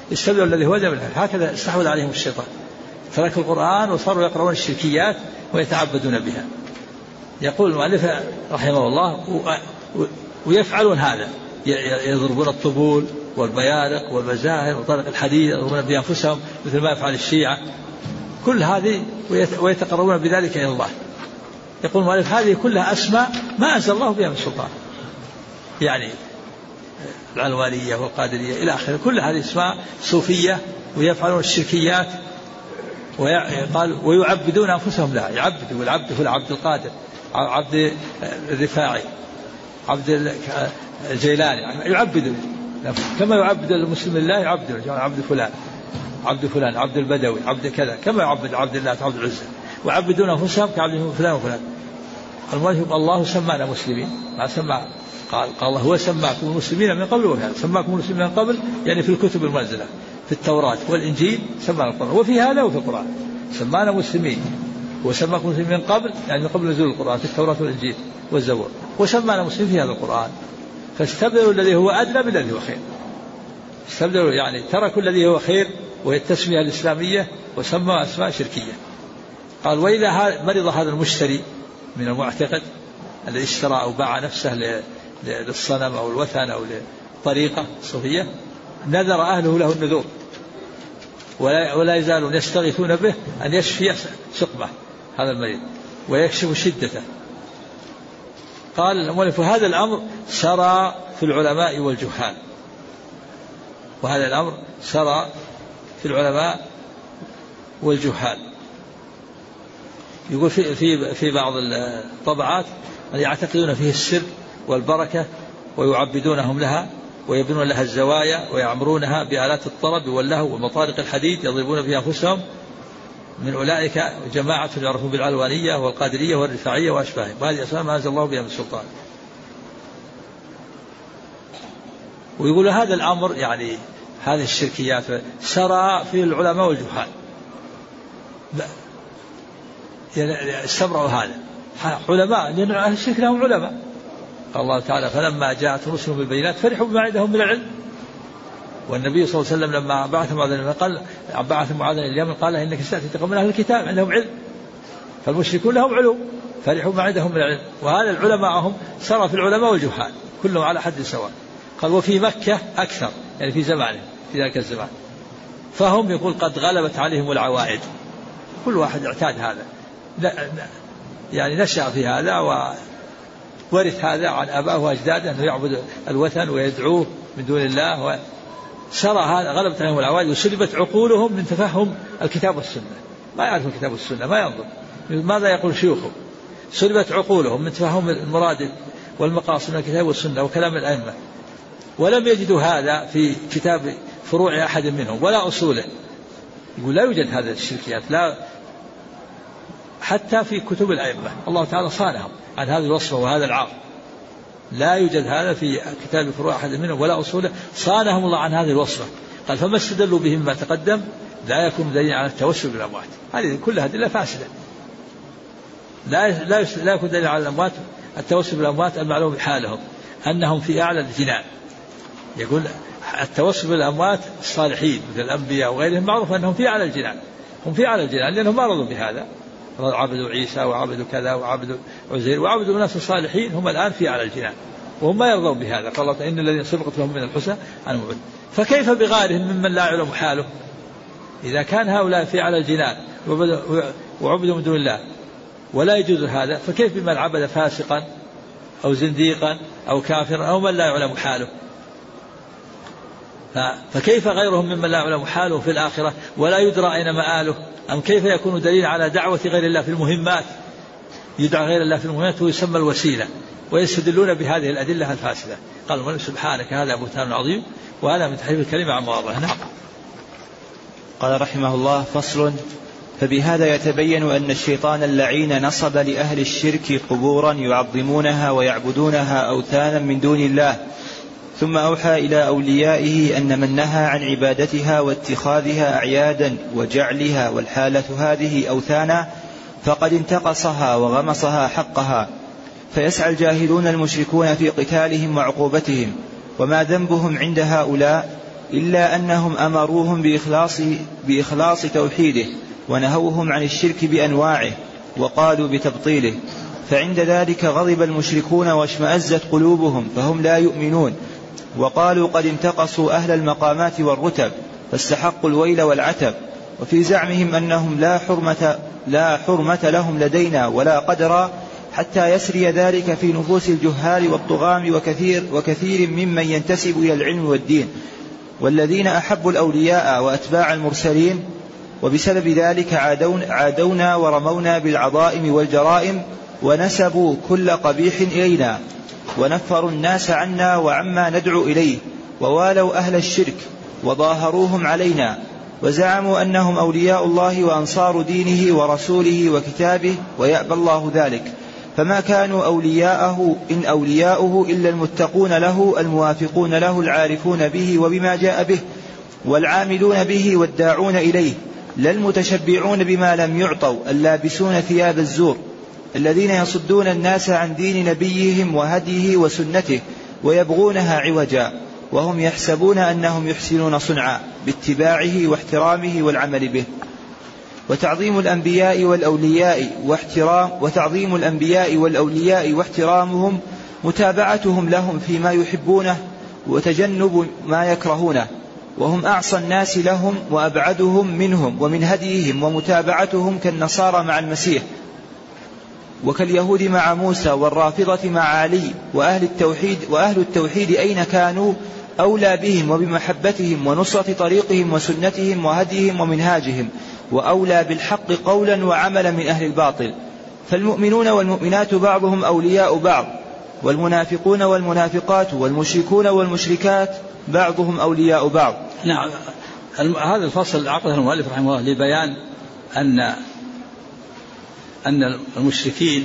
استبدلوا الذي هو أدنى بالله. هكذا استحوذ عليهم الشيطان، تركوا القرآن وصاروا يقرؤون الشركيات ويتعبدون بها. يقول المؤلف رحمه الله ويفعلون هذا، يضربون الطبول والبيارق والمزاهر وطرق الحديد يضربون بأنفسهم مثل ما يفعل الشيعة، كل هذه ويتقربون بذلك إلى الله. يقول المؤلف هذه كلها أسماء ما أنزل الله بها من سلطان، يعني العلوانية والقادرية إلى آخره، كل هذه اسماء صوفية ويفعلون الشركيات وقال ويعبدون أنفسهم لها. يعبد، والعبد هو العبد القادر، عبد الرفاعي، عبد الجيلاني، يعبد كما يعبد المسلم الله، يعبد عبد فلان عبد فلان، عبد البدوي، عبد كذا، كما يعبد عبد الله عبد العزة، ويعبدون أنفسهم كعبد فلان وفلان. الله سمانا مسلمين، ما سمى قال الله هو سماكم المسلمين من قبل وفي هذا، سماكم المسلمين من قبل يعني في الكتب المنزلة في التوراة والإنجيل سمانا القرآن، وفي هذا وفي القرآن سمانا مسلمين، وسماكم مسلمين من قبل يعني من قبل نزول القرآن في التوراة والإنجيل والزبور، وسمانا مسلمين في هذا القرآن. فاستبدلوا الذي هو أدنى بالذي هو خير، استبدلوا يعني تركوا الذي هو خير وهي التسمية الإسلامية وسموا أسماء شركية. قال وإذا مرض هذا المشتري من المعتقد الذي اشترى أو باع نفسه للصنم أو الوثن أو لطريقة صوفية، نذر أهله له النذور ولا يزالون يستغيثون به أن يشفي سقمه هذا المريض ويكشف شدته. قال المؤلف هذا الأمر سرى في العلماء والجهال، وهذا الأمر سرى في العلماء والجهال. يقول في بعض الطبعات يعتقدون فيه السر والبركة ويعبدونهم لها ويبنون لها الزوايا ويعمرونها بآلات الطرب واللهو ومطارق الحديد يضربون بها أنفسهم، من أولئك جماعة يعرفون بالعلوانية والقادرية والرفاعية وأشباههم، وهذه أسماء ما أنزل الله بها من سلطان. ويقول هذا الأمر يعني هذه الشركيات سرى في العلماء والجهال، استمروا هذا علماء، لأن أهل الشرك لهم علماء. قال الله تعالى فلما جاءت رسلهم بالبينات فرحوا بما عندهم من العلم. والنبي صلى الله عليه وسلم لما بعث معاذ إلى اليمن قال إنك ستأتي قوم من أهل الكتاب عندهم علم، فالمشركون لهم علوم فرحوا بما عندهم من العلم، وهذا العلماء هم سرى في العلماء والجهال كلهم على حد سواء. قال وفي مكة أكثر يعني في زمانه في ذلك الزمان، فهم يقول قد غلبت عليهم العوائد، كل واحد اعتاد هذا يعني نشأ في هذا وورث هذا عن أباه وأجداده أنه يعبد الوثن ويدعوه من دون الله، وسرى هذا غلبت عليهم العوائد وسلبت عقولهم من تفهم الكتاب والسنة، ما يعرف الكتاب والسنة، ما ينظر ماذا يقول شيوخه، سلبت عقولهم من تفهم المراد والمقاصد من الكتاب والسنة وكلام الأئمة، ولم يجدوا هذا في كتاب فروع أحد منهم ولا أصوله. يقول لا يوجد هذا الشركيات لا حتى في كتب الأئمة، الله تعالى صانهم عن هذه الوصفة وهذا العار، لا يوجد هذا في كتاب فروع أحد منهم ولا أصوله، صانهم الله عن هذه الوصفة. قال فما استدلوا به ما تقدم لا يكون دليل على التوسل بالأموات، هذه كلها أدلة فاسدة، لا يكون دليل على الأموات التوسل بالأموات المعلوم بحالهم أنهم في أعلى الجنان. يقول التوسل بالأموات الصالحين مثل الأنبياء وغيرهم معروف أنهم في أعلى الجنان، هم في أعلى الجنان لأنهم ما رضوا بهذا، عبدوا عيسى وعبدوا كذا وعبدوا عزير وعبدوا ناس صالحين، هم الآن في أعلى الجنان وهم ما يرضون بهذا. قال الله إن الذين سبقت لهم من الحسنى أنهم عبد، فكيف بغيرهم ممن لا يعلم حاله؟ إذا كان هؤلاء في أعلى الجنان وعبدوا من دون الله ولا يجوز هذا، فكيف بمن عبد فاسقا أو زنديقا أو كافرا أو من لا يعلم حاله؟ فكيف غيرهم ممن لا يعلم حاله في الآخرة ولا يدرى أين مآله؟ أم كيف يكون دليل على دعوة غير الله في المهمات؟ يدعى غير الله في المهمات ويسمى الوسيلة، ويستدلون بهذه الأدلة الفاسدة. قال الله سبحانك هذا بهتان عظيم، وهذا من تحريف الكلمة عن مواضعها. نعم. قال رحمه الله فصل فبهذا يتبين أن الشيطان اللعين نصب لأهل الشرك قبورا يعظمونها ويعبدونها أوثانا من دون الله، ثم أوحى إلى أوليائه أن من نهى عن عبادتها واتخاذها أعيادا وجعلها والحالة هذه أوثانا فقد انتقصها وغمصها حقها، فيسعى الجاهلون المشركون في قتالهم وعقوبتهم، وما ذنبهم عند هؤلاء إلا أنهم أمروهم بإخلاص توحيده ونهوهم عن الشرك بأنواعه وقالوا بتبطيله، فعند ذلك غضب المشركون واشمأزت قلوبهم فهم لا يؤمنون، وقالوا قد انتقصوا أهل المقامات والرتب فاستحقوا الويل والعتب. وفي زعمهم أنهم لا حرمة لهم لدينا ولا قدر، حتى يسري ذلك في نفوس الجهال والطغام وكثير ممن ينتسب إلى العلم والدين، والذين أحبوا الأولياء وأتباع المرسلين، وبسبب ذلك عادونا ورمونا بالعظائم والجرائم، ونسبوا كل قبيح إلينا، ونفروا الناس عنا وعما ندعو إليه، ووالوا أهل الشرك وظاهروهم علينا، وزعموا أنهم أولياء الله وأنصار دينه ورسوله وكتابه، ويأبى الله ذلك، فما كانوا أولياءه إن أولياؤه إلا المتقون له الموافقون له العارفون به وبما جاء به والعاملون به والداعون إليه، لا المتشبعون بما لم يعطوا اللابسون ثياب الزور الذين يصدون الناس عن دين نبيهم وهديه وسنته ويبغونها عوجا، وهم يحسبون أنهم يحسنون صنعا باتباعه واحترامه والعمل به. وتعظيم الأنبياء والأولياء واحترامهم متابعتهم لهم فيما يحبونه وتجنب ما يكرهونه، وهم أعصى الناس لهم وأبعدهم منهم ومن هديهم، ومتابعتهم كالنصارى مع المسيح، وكاليهود مع موسى، والرافضة مع علي، وأهل التوحيد أين كانوا أولى بهم وبمحبتهم ونصرة طريقهم وسنتهم وهديهم ومنهاجهم، وأولى بالحق قولا وعملا من أهل الباطل. فالمؤمنون والمؤمنات بعضهم أولياء بعض، والمنافقون والمنافقات والمشركون والمشركات بعضهم أولياء بعض. نعم. هذا الفصل عقده المؤلف رحمه الله لبيان أن المشركين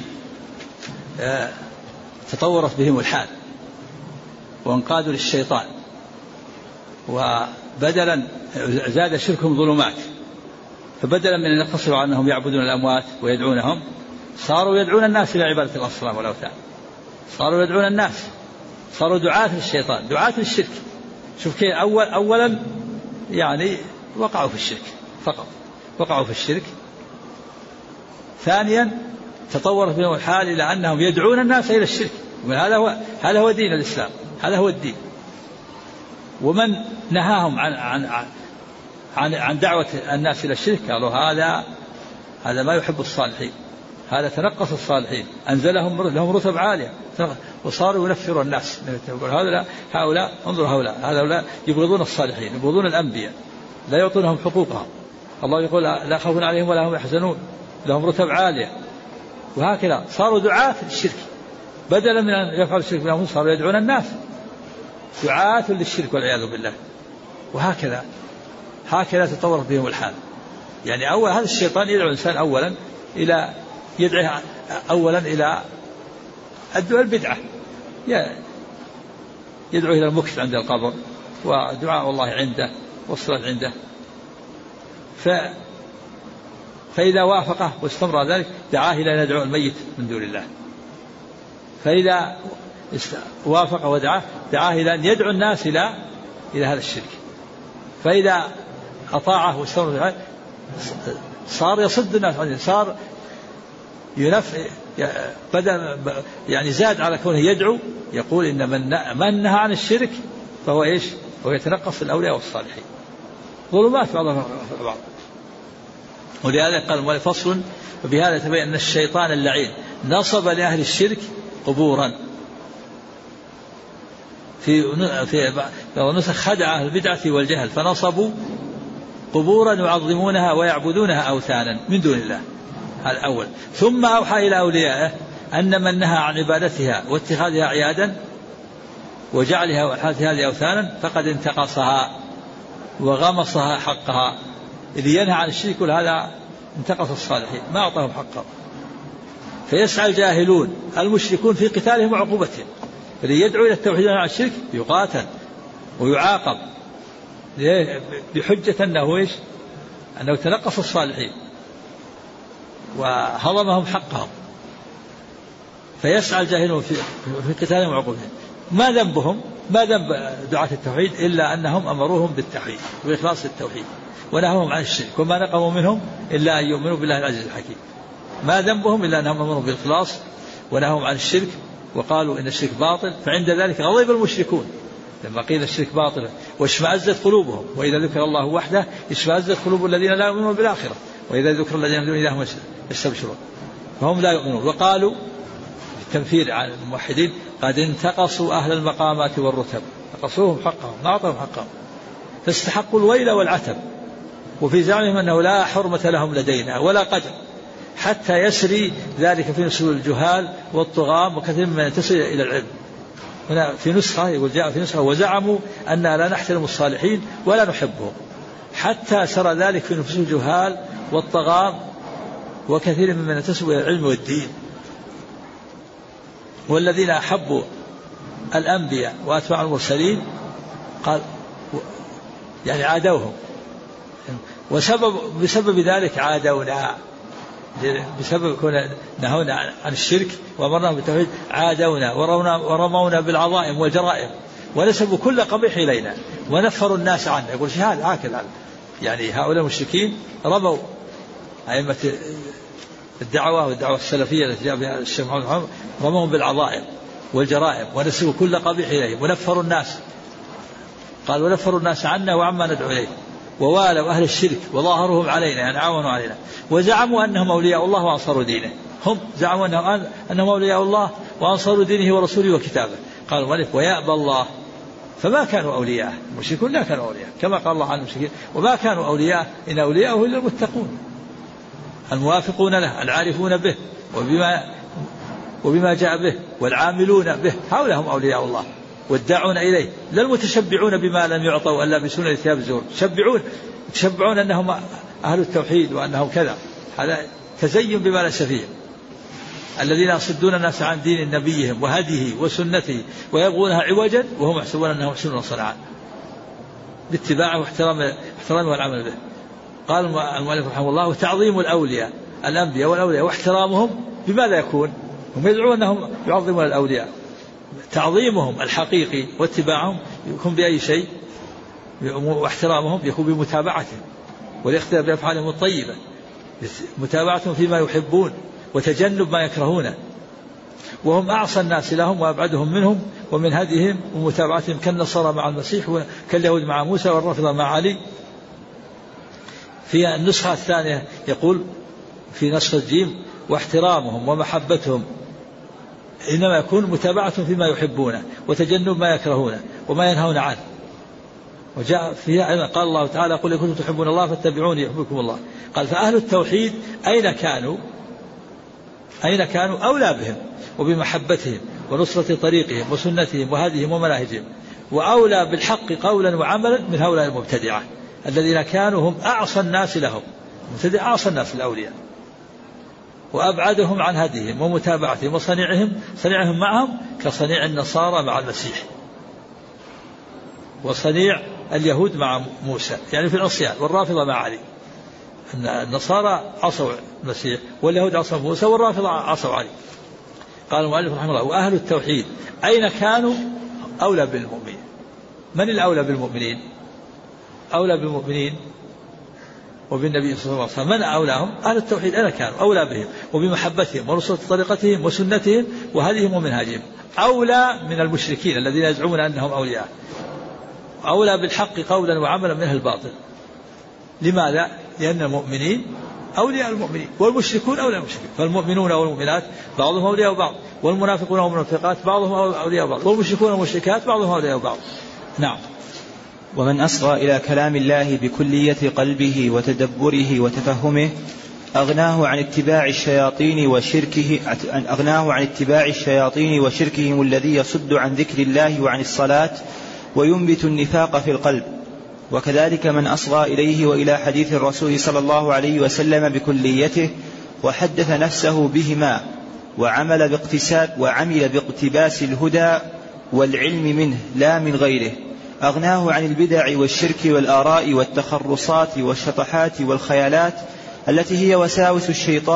تطورت بهم الحال وانقادوا للشيطان، وبدلا زاد شركهم ظلمات، فبدلا من أن يقتصروا على أنهم يعبدون الأموات ويدعونهم، صاروا يدعون الناس إلى عبادة الأصنام والأوثان، صاروا يدعون الناس، صاروا دعاة للشيطان، دعاة للشرك. شوف كيف أولا يعني وقعوا في الشرك فقط، وقعوا في الشرك. ثانيا تطورت بهم الحال إلى أنهم يدعون الناس إلى الشرك، هذا هو دين الإسلام، هذا هو الدين. ومن نهاهم عن دعوة الناس إلى الشرك قالوا هذا ما يحب الصالحين، هذا تنقص الصالحين، أنزلهم لهم رتب عالية، وصاروا ينفروا الناس، يقول هؤلاء انظروا هؤلاء يبغضون الصالحين، يبغضون الأنبياء، لا يعطونهم حقوقهم، الله يقول لا خوف عليهم ولا هم يحزنون، لهم رتب عالية. وهكذا صاروا دعاة للشرك، بدلا من أن يفعلوا الشرك بهم صاروا يدعون الناس دعاة للشرك والعياذ بالله. وهكذا تطورت بهم الحال. يعني أول هذا الشيطان يدعو الإنسان يدعيه أولا إلى البدعة، يدعو إلى المكث عند القبر ودعاء الله عنده والصلاة عنده، فإذا وافقه واستمر ذلك دعاه إلى أن يدعو الميت من دون الله، فإذا وافق ودعاه دعاه إلى أن يدعو الناس إلى هذا الشرك، فإذا أطاعه واستمر صار يصد الناس عنه، صار بدل يعني زاد على كونه يدعو، يقول إن من نهى عن الشرك فهو إيش؟ هو يتنقص الأولياء والصالحين، ظلمات بعضها بعض. ولهذا قال فصل: وبهذا تبين أن الشيطان اللعين نصب لأهل الشرك قبورا، في نسخ خدع أهل البدعة والجهل فنصبوا قبورا يعظمونها ويعبدونها أوثانا من دون الله. هذا الأول. ثم أوحى إلى أوليائه أن من نهى عن عبادتها واتخاذها عيادا وجعلها وحالتها هذه أوثانا فقد انتقصها وغمصها حقها. إذ ينهى عن الشرك هذا انتقص الصالحين، ما أعطاهم حقهم. فيسعى الجاهلون المشركون في قتالهم وعقوبتهم، الذي يدعو إلى التوحيد عن الشرك يقاتل ويعاقب بحجة أنه تنقص الصالحين وهضمهم حقهم. فيسعى الجاهلون في قتالهم وعقوبتهم. ما ذنبهم؟ ما ذنب دعاة التوحيد إلا أنهم أمروهم بالتوحيد وإخلاص التوحيد ونهوهم عن الشرك، وما نقموا منهم إلا أن يؤمنوا بالله العزيز الحكيم. ما ذنبهم إلا أنهم أمروا بالإخلاص ونهوهم عن الشرك وقالوا إن الشرك باطل، فعند ذلك غضب المشركون لما قيل الشرك باطل واشمأزت قلوبهم، وإذا ذكر الله وحده اشمأزت قلوب الذين لا يؤمنون بالآخرة، وإذا ذكر الذين من دون الله هم يستبشرون، فهم لا يؤمنون. وقالوا التنفير عن الموحدين قد انتقصوا أهل المقامات والرتب، نقصوهم حقهم ما أعطوهم حقهم، فاستحقوا الويل والعتب، وفي زعمهم أنه لا حرمة لهم لدينا ولا قدر، حتى يسري ذلك في نسل الجهال والطغاة وكثير من ينتسب إلى العلم. هنا في نسخة يقول جاء في نسخة وزعموا أننا لا نحترم الصالحين ولا نحبهم، حتى سرى ذلك في نفوس الجهال والطغاة وكثير ممن ينتسب إلى العلم والدين. والذين أحبوا الأنبياء وأتباع المرسلين قال يعني عادوهم، بسبب ذلك عادونا، بسبب كنا نهونا عن الشرك وأمرناهم بالتوحيد عادونا ورمونا بالعظائم والجرائم ونسبوا كل قبيح إلينا ونفروا الناس عنا. يقول شهاد هكذا يعني هؤلاء المشركين رموا أئمة الدعوة والدعوة السلفية التي جاء بها الشيخ محمد رموهم بالعظائم والجرائم ونسبوا كل قبيح إليهم ونفروا الناس، قال ونفروا الناس عنا وعما ندعو إليه، ووالوا أهل الشرك وظاهرهم علينا يعني عاونوا علينا، وزعموا أنهم أولياء الله وأنصاروا دينه. هم زعموا أنهم أولياء الله وأنصاروا دينه ورسوله وكتابه. قال المؤلف ويأبى الله، فما كانوا أولياء، المشركون لا كانوا أولياء كما قال الله عن المشركين وما كانوا أولياء إن أولياءه إلا المتقون الموافقون له العارفون به وبما جاء به والعاملون به، هؤلاء هم أولياء الله والداعون إليه، لا المتشبعون بما لم يعطوا ألا بسنة ثياب الزور، يتشبعون أنهم أهل التوحيد وأنهم كذا، هذا تزين بما ليس فيه. الذين يصدون الناس عن دين نبيهم وهديه وسنته ويبغونها عوجا وهم يحسبون أنهم يحسنون صنعا، باتباعه واحترامه والعمل به. قال المؤلف رحمه الله وتعظيم الأولياء الأنبياء والأولياء واحترامهم بماذا يكون؟ هم يدعون أنهم يعظمون الأولياء، تعظيمهم الحقيقي واتباعهم يكون بأي شيء؟ واحترامهم يكون بمتابعتهم والاختيار بأفعالهم الطيبة، متابعتهم فيما يحبون وتجنب ما يكرهونه، وهم أعصى الناس لهم وأبعدهم منهم ومن هديهم ومتابعتهم كالنصارى مع المسيح وكاليهود مع موسى والرافضة مع علي. في النسخة الثانية يقول في نسخة الجيم واحترامهم ومحبتهم إنما يكون متابعتهم فيما يحبونه وتجنب ما يكرهونه وما ينهون عنه. وجاء فيها أيضا قال الله تعالى قل إن كنتم تحبون الله فاتبعوني يحببكم الله. قال فأهل التوحيد أين كانوا أولى بهم وبمحبتهم ونصرة طريقهم وسنتهم وهديهم ومناهجهم، وأولى بالحق قولا وعملا من هؤلاء المبتدعة الذين كانوا هم أعصى الناس لهم، أعصى الناس الأولياء وأبعدهم عن هديهم ومتابعتهم وصنيعهم معهم كصنيع النصارى مع المسيح وصنيع اليهود مع موسى يعني في العصيان، والرافضة مع علي. النصارى عصوا المسيح واليهود عصوا موسى والرافضة عصوا علي. قال المؤلف رحمه الله وأهل التوحيد أين كانوا أولى بالمؤمنين؟ من الأولى بالمؤمنين؟ أولى بالمؤمنين وبالنبي صلى الله عليه وسلم من أولاهم؟ أهل التوحيد أين كانوا أولى بهم وبمحبتهم ونصرة طريقتهم وسنتهم وهديهم ومنهاجهم، أولى من المشركين الذين يزعمون أنهم أولياء، أولى بالحق قولا وعملا منه الباطل. لماذا؟ لأن المؤمنين أولياء المؤمنين والمشركون أولياء المشركين، فالمؤمنون والمؤمنات بعضهم أولياء بعض، والمنافقون والمنافقات بعضهم أولياء بعض، والمشركون والمشركات بعضهم أولياء بعض. نعم. ومن أصغى إلى كلام الله بكلية قلبه وتدبره وتفهمه أغناه عن اتباع الشياطين وشركهم الذي يصد عن ذكر الله وعن الصلاة وينبت النفاق في القلب. وكذلك من أصغى إليه وإلى حديث الرسول صلى الله عليه وسلم بكليته وحدث نفسه بهما وعمل باقتباس الهدى والعلم منه لا من غيره، أغناه عن البدع والشرك والآراء والتخرصات والشطحات والخيالات التي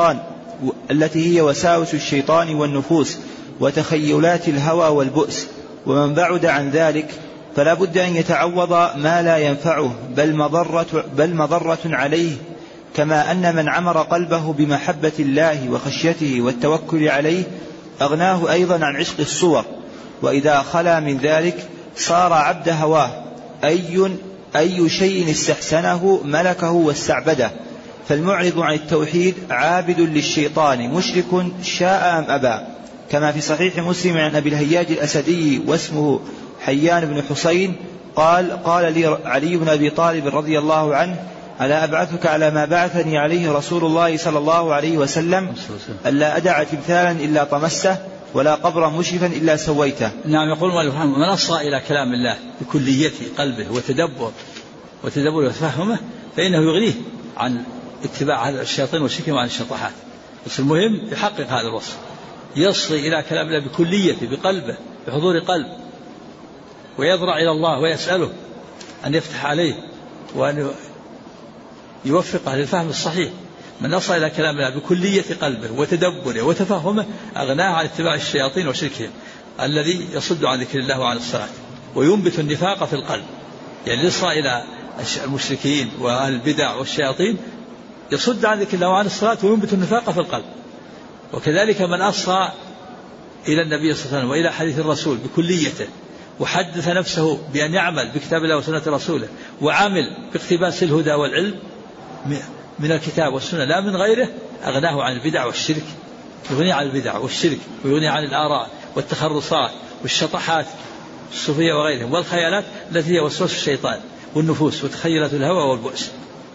هي وساوس الشيطان والنفوس وتخيلات الهوى والبؤس ومن بعد عن ذلك فلا بد أن يتعوض ما لا ينفعه بل مضرة عليه، كما أن من عمر قلبه بمحبة الله وخشيته والتوكل عليه أغناه أيضا عن عشق الصور، وإذا خلا من ذلك صار عبد هواه، أي شيء استحسنه ملكه واستعبده. فالمعرض عن التوحيد عابد للشيطان مشرك شاء أم أبى، كما في صحيح مسلم عن أبي الهياج الأسدي واسمه حيان بن حسين قال لي علي بن أبي طالب رضي الله عنه: ألا أبعثك على ما بعثني عليه رسول الله صلى الله عليه وسلم، ألا أدع تمثالا إلا طمسته ولا قبرا مشرفا إلا سويته. نعم. يقول من أصغى إلى كلام الله بكلية قلبه وتدبر وتفهمه فإنه يغنيه عن اتباع الشياطين والشرك وعن الشطحات. بس المهم يحقق هذا الوصف، يصغي إلى كلام الله بكليته بقلبه بحضور قلب، ويضرع إلى الله ويسأله أن يفتح عليه وأن يوفقه للفهم الصحيح. من أصل إلى كلام الله بكلية قلبه وتدبره وتفهمه أغناه عن اتباع الشياطين وشركهم الذي يصد عن ذكر الله وعن الصلاة وينبت النفاق في القلب. يعني يصل إلى المشركين والبدع والشياطين يصد عن ذكر الله وعن الصلاة وينبت النفاق في القلب. وكذلك من أصغى إلى النبي صلى الله عليه وسلم وإلى حديث الرسول بكليته وحدث نفسه بأن يعمل بكتاب الله وسنة رسوله وعمل باقتباس الهدى والعلم من الكتاب والسنة لا من غيره، أغناه عن البدع والشرك، يغني عن البدع والشرك ويغني عن الآراء والتخرصات والشطحات الصوفية وغيرهم والخيالات التي هي وسوس الشيطان والنفوس وتخيلات الهوى والبؤس.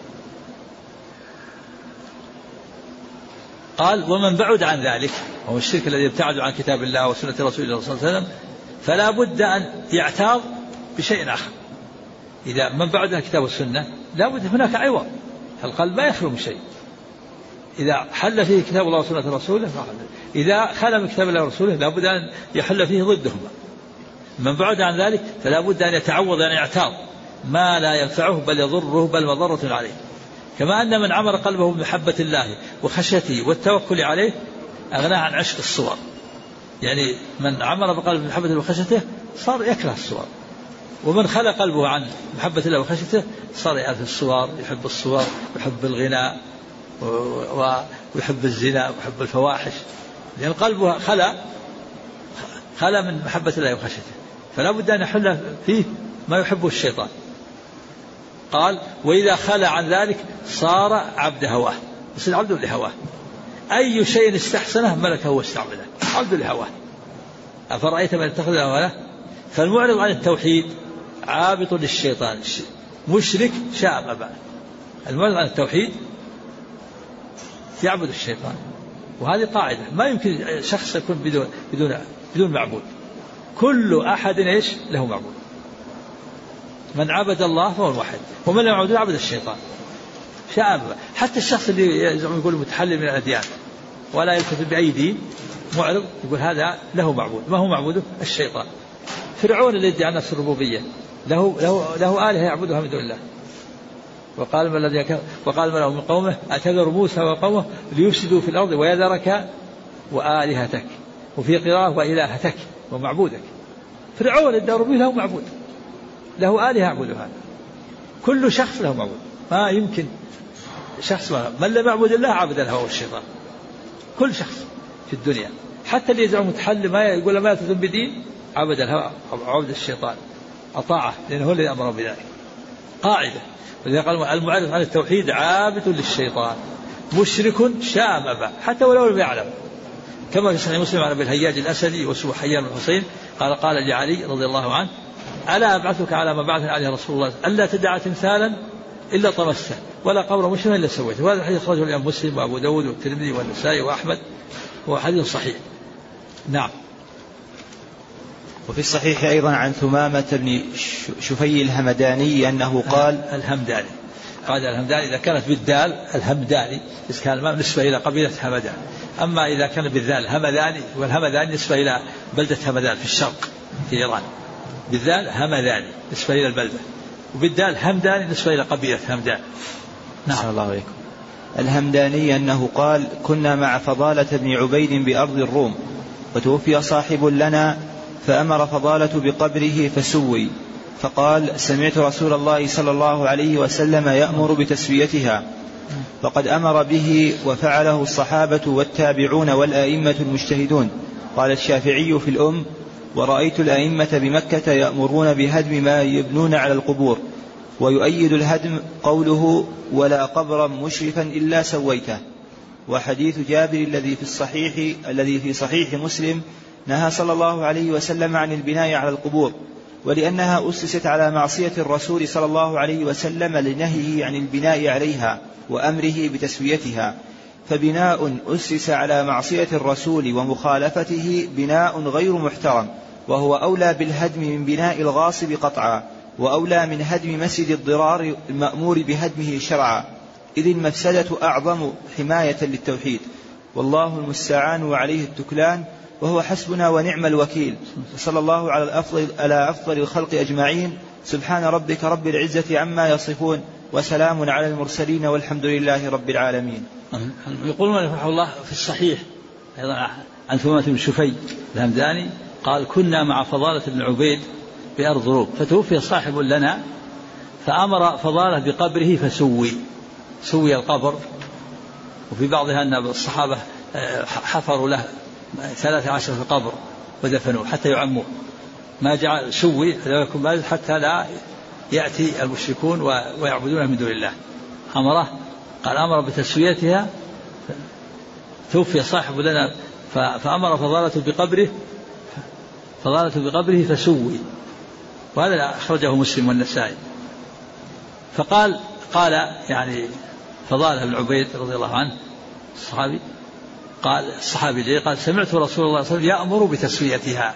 قال: ومن بعد عن ذلك، وهو الشرك الذي يبتعد عن كتاب الله وسنة رسول الله صلى الله عليه وسلم، فلا بد أن يعتاض بشيء آخر. إذا من بعد عن الكتاب والسنة لا بد هناك عوض، القلب ما يخلو من شيء. إذا حل فيه كتاب الله وسنة رسوله إذا خلا من كتاب الله ورسوله لا بد أن يحل فيه ضدهما. من بعد عن ذلك فلا بد أن يتعوض أن يعتاض ما لا ينفعه بل يضره بل مضرة عليه. كما أن من عمر قلبه بمحبة الله وخشيته والتوكل عليه أغناه عن عشق الصور. يعني من عمر بقلبه بمحبة وخشيته صار يكره الصور، ومن خلى قلبه عن محبة الله وخشيته صار يأثر الصور، يحب الصور ويحب الغناء ويحب الزنا ويحب الفواحش، لأن قلبه خلى من محبة الله وخشيته، فلا بد أن يحل فيه ما يحبه الشيطان. قال: وإذا خلى عن ذلك صار عبد هواه، يصير عبد لهواه، أي شيء استحسنه ملكه واستعبده، عبد لهواه. أفرأيت من اتخذ هواه؟ فالمعرض عن التوحيد عابط للشيطان مشرك شاء أبى. المعرض عن التوحيد يعبد الشيطان، وهذه قاعدة ما يمكن شخص يكون بدون معبود. كل أحد إيش له معبود، من عبد الله فهو الواحد، ومن لم يعبد عبد الشيطان شاء أبى. حتى الشخص اللي يقول متحلل من الأديان ولا يلتفت بأي دين معرض يقول هذا له معبود، ما هو معبوده الشيطان. فرعون الذي ادعى نفس الربوبية له آلهة يعبدها من دون الله. وقال من من قومه أتذر موسى وقومه ليفسدوا في الأرض ويذرك وآلهتك، وفي قراءة وإلهتك ومعبودك. فرعون ادعى الربوبية له معبود، له آلهة يعبدها. كل شخص له معبود، ما يمكن شخص من لم يعبد الله عبد الهوى والشيطان. كل شخص في الدنيا حتى اللي يزعم متحل ما يقول ما يلتزم بدين عبد الهوى عبد الشيطان أطاعه، لأنه هو الذي أمر بذلك. قاعدة. ولذلك قال: المعرض عن التوحيد عابد للشيطان مشرك شاء أبى، حتى ولو لم يعلم. كما في صحيح مسلم عن أبي الهياج الأسدي واسمه حيان بن حسين قال لعلي رضي الله عنه: ألا أبعثك على ما بعثني عليه رسول الله ألا تدع تمثالا إلا طمسته ولا قبر مشرفا إلا سويته. وهذا الحديث أخرجه الإمام مسلم وأبو داود والترمذي والنسائي وأحمد، هو حديث صحيح. نعم. وفي الصحيح أيضا عن ثمامة بن شفي الهمداني أنه قال: الهمداني، قال الهمداني إذا كانت بالدال الهمداني إسكان الماء نسبة إلى قبيلة همدان. أما إذا كان بالذال همداني، والهمداني نسبة إلى بلدة همدان في الشرق في إيران. بالذال همداني نسبة إلى البلدة، وبالدال همداني نسبة إلى قبيلة همدان. نعم. الله عليكم. الهمداني أنه قال: كنا مع فضالة بن عبيد بأرض الروم، وتوفي صاحب لنا فأمر فضالة بقبره فسوي، فقال: سمعت رسول الله صلى الله عليه وسلم يأمر بتسويتها، فقد أمر به وفعله الصحابة والتابعون والآئمة المجتهدون. قال الشافعي في الأم: ورأيت الآئمة بمكة يأمرون بهدم ما يبنون على القبور. ويؤيد الهدم قوله: ولا قبرا مشرفا إلا سويته. وحديث جابر الذي في صحيح مسلم نهى صلى الله عليه وسلم عن البناء على القبور، ولأنها أسست على معصية الرسول صلى الله عليه وسلم لنهيه عن البناء عليها وأمره بتسويتها. فبناء أسس على معصية الرسول ومخالفته بناء غير محترم، وهو أولى بالهدم من بناء الغاصب قطعا، وأولى من هدم مسجد الضرار المأمور بهدمه شرعا، إذ المفسدة أعظم حماية للتوحيد. والله المستعان وعليه التكلان، وهو حسبنا ونعم الوكيل. صلى الله على أفضل الخلق أجمعين. سبحان ربك رب العزة عما يصفون، وسلام على المرسلين، والحمد لله رب العالمين. يقول رحمه الله في الصحيح أيضا عن ثمامة بن شفي الهمداني قال: كنا مع فضالة بن عبيد بأرض روم، فتوفي صاحب لنا، فأمر فضالة بقبره سوي القبر. وفي بعضها أن الصحابة حفروا له 13 قبر ودفنوه حتى يعموه، ما جعل سوي حتى لا يأتي المشركون ويعبدون من دون الله. أمر بتسويتها، توفي صاحب لنا فأمر فضالة بقبره فسوي. وهذا أخرجه مسلم والنسائي. فقال يعني فضالة بن عبيد رضي الله عنه الصحابي قال: سمعت رسول الله صلى الله عليه وسلم يأمر بتسويتها،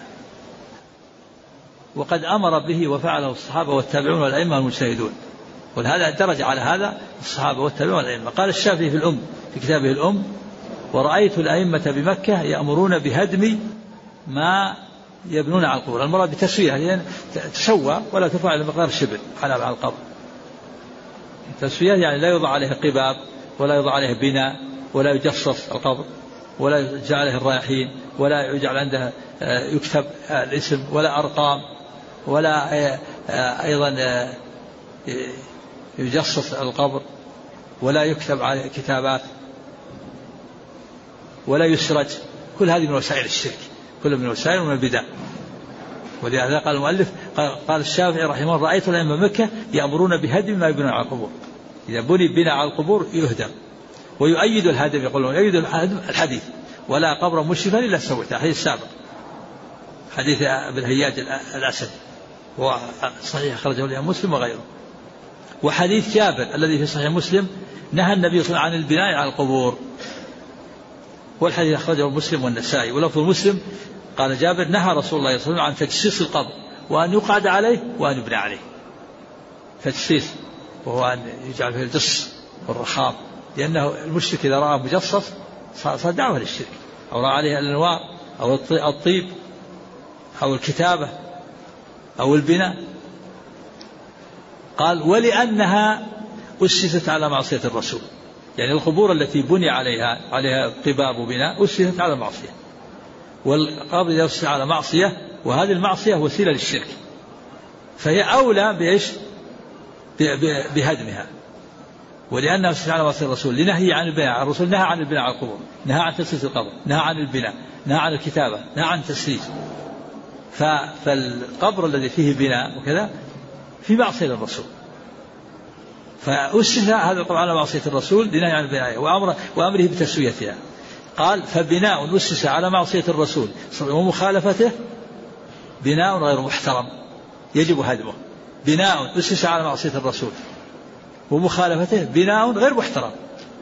وقد أمر به وفعله الصحابة والتابعون والأئمة المجتهدون. ولهذا درج على هذا الصحابة والتابعون والأئمة. قال الشافعي في كتابه الأم: ورأيت الأئمة بمكة يأمرون بهدم ما يبنون على القبور. المراد بتسوية يعني تسوى ولا ترفع إلى مقدار الشبر على القبر. التسوية يعني لا يوضع عليه قباب، ولا يوضع عليه بناء، ولا يجصص القبر، ولا يجعل عليه الرايحين، ولا يجعل عنده يكتب الاسم ولا أرقام، ولا أيضا يجصص القبر، ولا يكتب عليه كتابات، ولا يسرج. كل هذه من وسائل الشرك، كل من وسائل من البدع. ولهذا قال المؤلف قال الشافعي رحمه الله: رأيت الأئمة مكة يأمرون بهدم ما يبنون على القبور. إذا بني بناء على القبور يهدم. ويؤيد الهدم، يقولون يؤيد الحديث: ولا قبر مشرفا إلا سويته، حديث السابق، حديث ابن هياج الأسد، وصحيح أخرجه الإمام مسلم وغيره. وحديث جابر الذي في صحيح مسلم نهى النبي صلى الله عليه وسلم عن البناء على القبور، والحديث أخرجه مسلم والنسائي. ولفظ مسلم قال جابر: نهى رسول الله صلى الله عليه وسلم عن تجسيس القبر، وأن يقعد عليه وأن يبنى عليه. تجسيس وهو أن يجعل فيه الجص والرخام، لأنه المشرك إذا رأى مجصص صار دعوة للشرك، أو رأى عليه الأنوار أو الطيب أو الكتابة أو البناء. قال: ولأنها أسست على معصية الرسول، يعني القبور التي بني عليها قباب وبناء أسست على المعصية، والقبر يسس على معصية، وهذه المعصية وسيلة للشرك، فهي أولى بهدمها. ولأنها أسست على معصية الرسول لنهي عن البناء، الرسول نهى عن البناء على القبور، نهى عن تسييس القبر، نهى عن البناء، نهى عن الكتابة، نهى عن التسريج. فالقبر الذي فيه بناء وكذا في معصية للرسول، فأسس هذا القبر على معصية الرسول لنهي عن البناء وأمره بتسويتها. قال: فبناء أسس على معصية الرسول ومخالفته بناء غير محترم يجب هدمه. بناء أسس على معصية الرسول ومخالفته بناء غير محترم،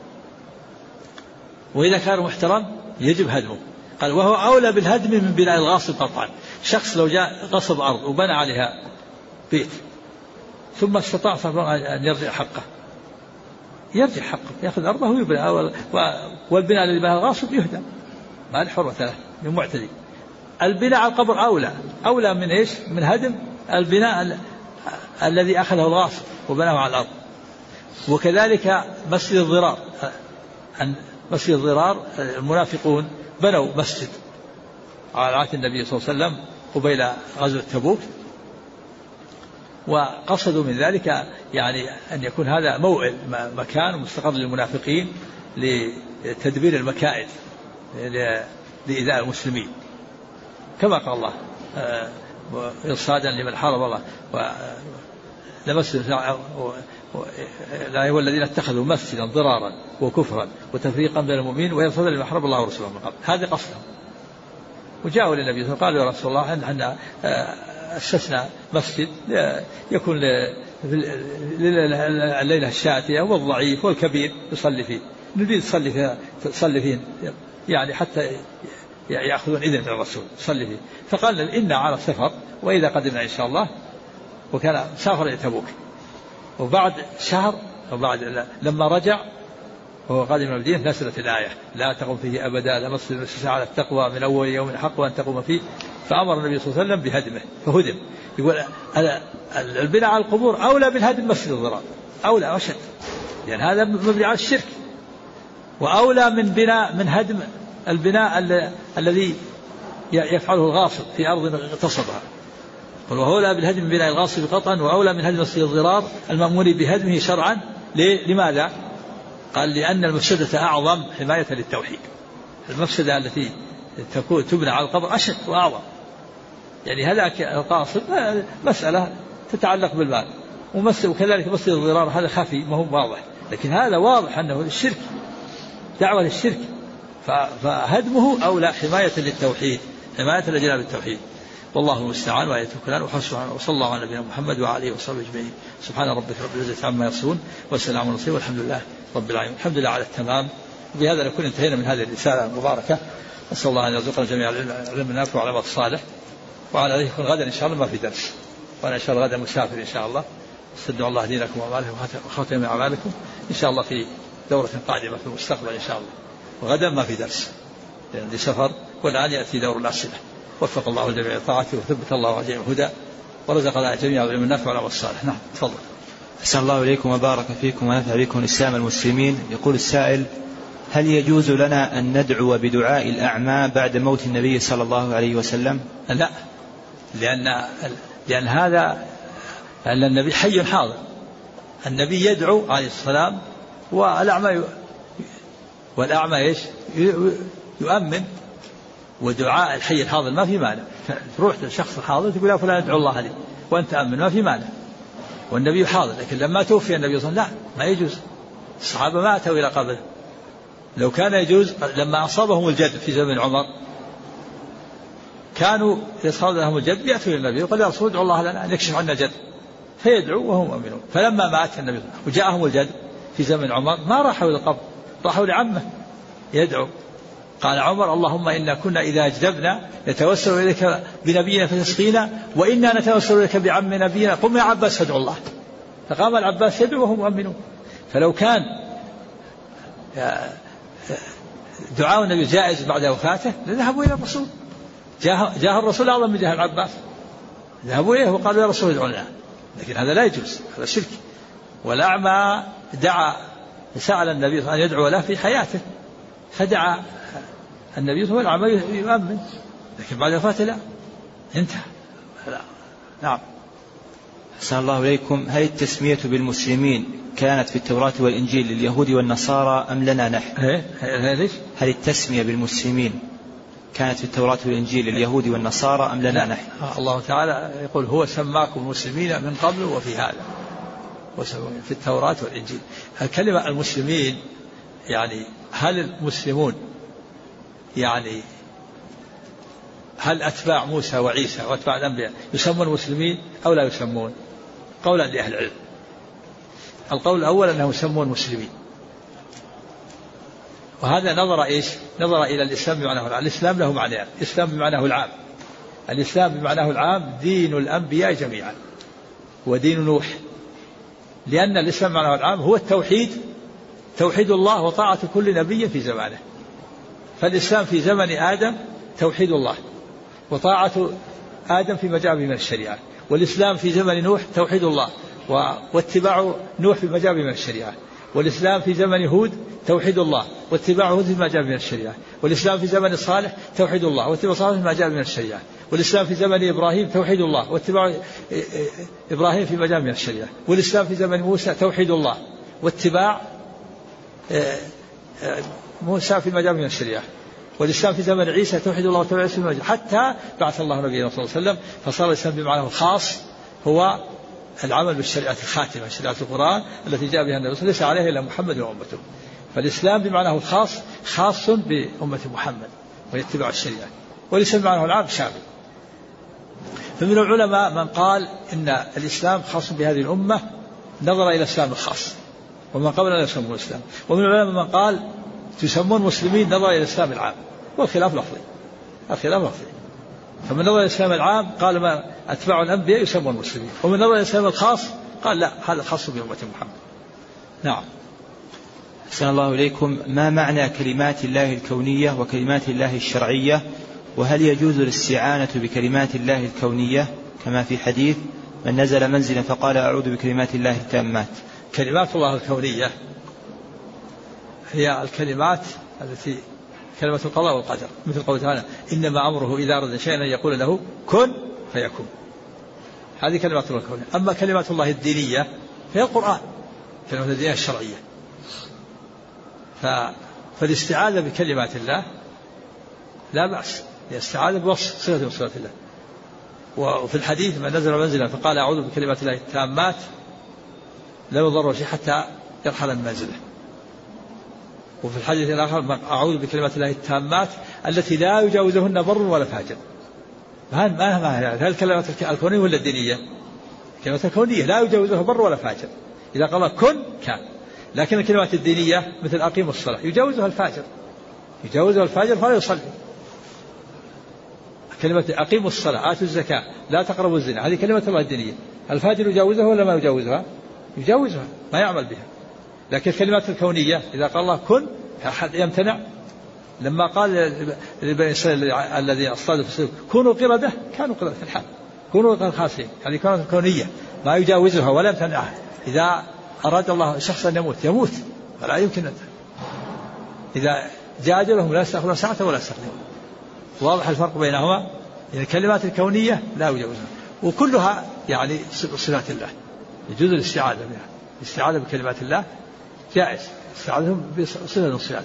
وإذا كان محترم يجب هدمه. قال: وهو أولى بالهدم من بناء الغاصب قطعا. شخص لو جاء غصب أرض وبنى عليها بيت ثم استطاع أن يرجع حقه، يرجع حقه، يأخذ أرضه ويبنى، والبناء الذي بناه الغاصب يهدم، ما الحرة له للمعتدي. البناء على القبر أولى من إيش؟ من هدم البناء الذي أخذه الغاصب وبناه على الأرض. وكذلك مسجد الضرار المنافقون بنوا مسجد على عهد النبي صلى الله عليه وسلم قبيل غزوة تبوك، وقصدوا من ذلك يعني أن يكون هذا موئل مكان مستقر للمنافقين لتدبير المكائد لإيذاء المسلمين، كما قال الله إرصادا لمن حارب الله لا هو الذين اتخذوا مسجدا ضرارا وكفرا وتفريقا بين المؤمنين وإرصادا لمن حارب الله ورسوله من قبل. هذا قصدهم. وجاءوا للنبي صلى الله عليه وسلم قالوا يا رسول الله أن أسسنا مسجد يكون الليلة الشاتية والضعيف والكبير يصلي فيه، نريد تصلي فيه يعني حتى يأخذون إذن من الرسول صلي فيه. فقال إنا على سفر وإذا قدمنا إن شاء الله. وكان سافر إلى تبوك، وبعد شهر وبعد لما رجع وهو قادم من المدينة نزلت الآية لا تقم فيه أبدا لمسجد أسس على التقوى من أول يوم حق أن تقوم فيه. فأمر النبي صلى الله عليه وسلم بهدمه فهدم. يقول البناء على القبور أولى من هدم مسجد الضرار، أولى وشد، لأن هذا مبني على الشرك، وأولى من هدم البناء الذي يفعله الغاصب في أرض اغتصبها. وأولى بالهدم من بناء الغاصب قطعا، وأولى من هدم مسجد الضرار المأمور بهدمه شرعا. لماذا؟ قال لأن المفسدة أعظم حماية للتوحيد. المفسدة التي تبنى على القبر أشد وأعظم، يعني هذاك القاصد مسألة تتعلق بالمال، وكذلك مسجد الضرار هذا خفي ما هو واضح، لكن هذا واضح أنه الشرك، دعوة للشرك، فهدمه أولى حماية للتوحيد، حماية لجناب التوحيد. والله المستعان وآية الكلام وحسبنا. وصلى الله على نبينا محمد وعلى آله وصحبه أجمعين. سبحان ربك رب العزة عما يصفون والسلام على المرسلين والحمد لله رب العالمين. الحمد لله على التمام. وبهذا نكون انتهينا من هذه الرسالة المباركة. أسأل الله أن يرزقنا جميعا العلم النافع وعلى الصالح. وعلى ذلك يكون غدا إن شاء الله ما في درس، وأنا إن شاء الله غدا مسافر إن شاء الله. استودع الله دينكم وأعمالكم وخاتم أعمالكم إن شاء الله في دورة قادمة في المستقبل إن شاء الله. وغدا ما في درس لأن دي سفر، والآن يأتي دور الأسئلة. وفق الله الجميع طاعته وثبت الله جميع الهدى ورزقنا جميعا العلم النافع والعمل الصالح. نعم تفضل. أحسن الله إليكم وبارك فيكم ونفع بكم الإسلام المسلمين. يقول السائل: هل يجوز لنا أن ندعو بدعاء الأعمى بعد موت النبي صلى الله عليه وسلم؟ لا، لأن هذا النبي حي حاضر، النبي يدعو عليه السلام، والأعمى إيش يؤمن، ودعاء الحي الحاضر ما في مانع. تروح للشخص الحاضر تقول يا فلان ادعو الله لي وأنت أمن، ما في مانع، والنبي حاضر. لكن لما توفي النبي صلى الله عليه وسلم لا، ما يجوز. الصحابة ما أتوا إلى قبره. لو كان يجوز لما أصابهم الجد في زمن عمر كانوا يصاب لهم الجد يأتوا إلى النبي وقال يا رسول ادعو الله لنا أن يكشف عنا الجد، فيدعو وهم مؤمنون. فلما مات النبي وجاءهم الجد في زمن عمر ما راحوا إلى القبر، راحوا لعمه يدعو. قال عمر اللهم إنا كنا إذا أجدبنا نتوسل إليك بنبينا فتسقينا، وإنا نتوسل إليك بعم نبينا، قم يا عباس فادعو الله. فقام العباس يدعو وهم مؤمنون. فلو كان دعاء النبي جائز بعد وفاته لذهبوا إلى الرسول، جاه الرسول أعظم من جاه العباس، ذهبوا إليه وقالوا يا رسول ادعو لنا. لكن هذا لا يجوز، هذا شرك. والأعمى دعا، سأل النبي صلى الله عليه وسلم أن يدعو له في حياته، فدعا النبي صلى الله عليه وسلم يؤمن، لكن بعد وفاته لا، انتهى. لا. نعم. أحسن الله إليكم. هل التسمية بالمسلمين كانت في التوراة والإنجيل لليهود والنصارى أم لنا نحن؟ هل التسمية بالمسلمين كانت في التوراة والإنجيل لليهود والنصارى أم لنا نحن؟ الله تعالى يقول هو سماكم مسلمين من قبل وفي هذا، في التوراة والإنجيل. الكلمة المسلمين يعني هل المسلمون يعني هل أتباع موسى وعيسى وأتباع الأنبياء يسمون مسلمين أو لا يسمون؟ قولا لأهل العلم. القول الأول أنهم يسمون مسلمين، وهذا نظر إلى الإسلام بمعناه العام. الإسلام له معنيان: الإسلام بمعناه العام، الإسلام بمعناه العام دين الأنبياء جميعا ودين نوح، لأن الإسلام بمعناه العام هو التوحيد، توحيد الله وطاعة كل نبي في زمانه. فالإسلام في زمن آدم توحيد الله وطاعة آدم فيما جاء به من الشريعة، والإسلام في زمن نوح توحيد الله واتباع نوح فيما جاء به من الشريعة، والإسلام في زمن هود توحيد الله واتباع هود فيما جاء به من الشريعة، والإسلام في زمن صالح توحيد الله واتباع صالح فيما جاء به من الشريعة، والإسلام في زمن إبراهيم توحيد الله واتباع إبراهيم في مجامع الشريعة. والإسلام في زمن موسى توحيد الله واتباع موسى في مجامع الشريعة. والإسلام في زمن عيسى توحيد الله واتباع عيسى في مجامع، حتى بعث الله نبينا صلى الله عليه وسلم فصار الإسلام بمعناه الخاص هو العمل بالشريعة الخاتمة، شريعة القرآن التي جاء بها النبي صلى الله عليه وسلم، ليس عليه إلا محمد وأمته. فالإسلام بمعناه الخاص خاص بأمة محمد ويتبع الشريعة، والإسلام بمعناه العام شامل. فمن العلماء من قال إن الإسلام خاص بهذه الأمة نظر إلى الإسلام الخاص، ومن قبلنا لا يسمون الإسلام. ومن العلماء من قال تسمون مسلمين نظر إلى الإسلام العام، والخلاف لفظي، الخلاف لفظي. فمن نظر إلى الإسلام العام قال ما أتباع الأنبياء يسمون مسلمين، ومن نظر إلى الإسلام الخاص قال لا، هذا خاص بأمة محمد. نعم. أحسن الله إليكم. ما معنى كلمات الله الكونية وكلمات الله الشرعية؟ وهل يجوز الاستعانة بكلمات الله الكونية كما في حديث من نزل منزلا فقال أعوذ بكلمات الله التامات؟ كلمات الله الكونية هي الكلمات التي كلمة القضاء والقدر، مثل قوله تعالى إنما أمره إذا أراد شيئا أن يقول له كن فيكون. هذه كلمات الله الكونية. أما كلمات الله الدينية فهي القرآن، كلمات الدينية الشرعية. فالاستعاذة بكلمات الله لا بأس، هي استعاذة بوصف صفة من صفات الله. وفي الحديث من نزل منزلا فقال أعوذ بكلمات الله التامات لا يضر شيء حتى يرحل من منزله. وفي الحديث الآخر أعوذ بكلمات الله التامات التي لا يجاوزهن بر ولا فاجر. هل الكلمات الكونية ولا الدينية؟ الكلمات الكونية لا يجاوزها بر ولا فاجر، إذا قال كن كان. لكن الكلمات الدينية مثل أقيموا الصلاة يجاوزها الفاجر، يجاوزها الفاجر فلا يصلي. كلمة أقيموا الصلاة آتوا الزكاة لا تقربوا الزنا، هذه كلمة الله الدينية. الفاجر يجاوزها ولا ما يجاوزها؟ يجاوزها، ما يعمل بها. لكن الكلمات الكونية إذا قال الله كن أحد يمتنع. لما قال لبني إسرائيل الذي أصطادوا في السوق كونوا قردة، كانوا قردة في الحال، كونوا خاسئين. هذه كلمات كونية ما يجاوزها ولا يمتنعها. إذا أراد الله شخصا يموت فلا يمكن أن، إذا جاء أجلهم لا يستأخرون ساعة ولا يستقدمون. واضح الفرق بينهما. يعني الكلمات الكونية لا يجاوزها، وكلها يعني صفات الله، يجوز الاستعاذة بها. الاستعاذة بكلمات الله جائز، استعاذهم بصفة من صفاته.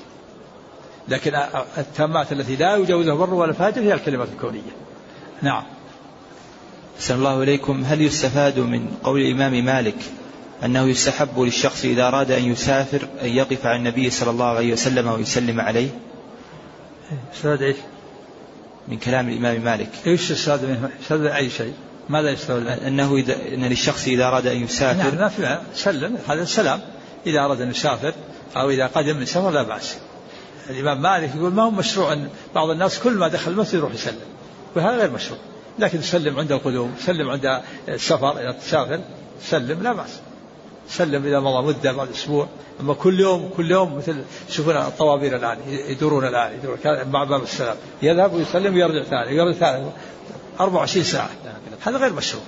لكن التامات التي لا يجاوزها بر ولا فاجر هي الكلمات الكونية. نعم. أحسن الله إليكم. هل يستفاد من قول الإمام مالك أنه يستحب للشخص إذا أراد أن يسافر أن يقف على النبي صلى الله عليه وسلم ويسلم عليه؟ يستفاد إيش؟ من كلام الإمام مالك. إيش يستفاد منه؟ يستفاد أي شيء؟ ماذا يستفاد؟ أن للشخص إذا أراد أن يسافر. نعم، ما سلم، هذا السلام. إذا أراد أن يسافر أو إذا قدم من سفر لا بأس. الإمام مالك يقول ما هو مشروع أن بعض الناس كل ما دخل المسجد يروح يسلم، وهذا غير مشروع. لكن تسلم عند القدوم، تسلم عند السفر، إذا تسافر سلم لا بأس. سلم إذا مضى مدة بعد أسبوع. أما كل يوم مثل شوفون الطوابير الآن يدورون مع باب السلام، يذهب ويسلم ويرجع ثاني 24 ساعة. هذا غير مشروع،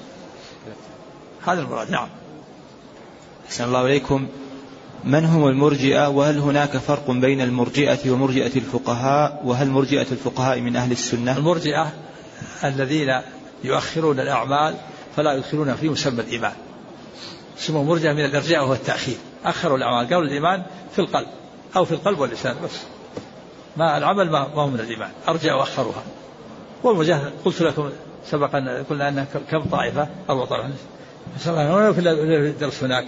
هذا المراد. نعم. أحسن الله إليكم. من هم المرجئة؟ وهل هناك فرق بين المرجئة ومرجئة الفقهاء؟ وهل مرجئة الفقهاء من أهل السنة؟ المرجئة الذين يؤخرون الأعمال فلا يدخلون في مسمى الإيمان، اسمه مرجئة من الإرجاء وهو التأخير. أخروا الأعمال، قالوا الإيمان في القلب أو في القلب واللسان بس، ما العمل ما هو من الإيمان، أرجعوا وأخروها. والمجاهد قلت لكم سبقا قلنا أن كم طائفة؟ 4 طائفة. هنا في الدرس هناك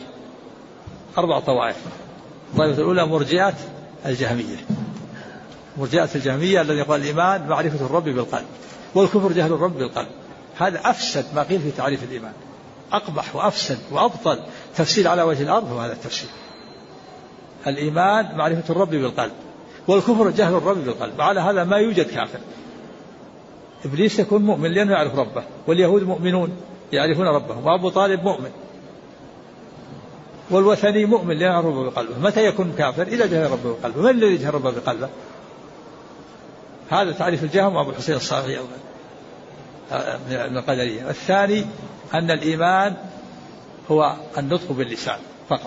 4 طوائف. الطائفة الأولى مرجئة الجهمية، مرجئة الجهمية الذي قال الإيمان معرفة الرب بالقلب والكفر جهل الرب بالقلب. هذا أفسد ما قيل في تعريف الإيمان، أقبح وأفسد وأبطل تفسير على وجه الأرض هو هذا التفسير. الإيمان معرفة الرب بالقلب والكفر جهل الرب بالقلب. على هذا ما يوجد كافر. إبليس يكون مؤمن لأنه يعرف ربه، واليهود مؤمنون يعرفون ربهم، وأبو طالب مؤمن، والوثني مؤمن لأنه يعرف ربه بقلبه. متى يكون كافر؟ إذا جهل ربه بقلبه. من الذي يجهل ربه بقلبه؟ هذا تعريف الجهم وأبو الحسين الصاغي من القدرية. الثاني أن الإيمان هو النطق باللسان فقط،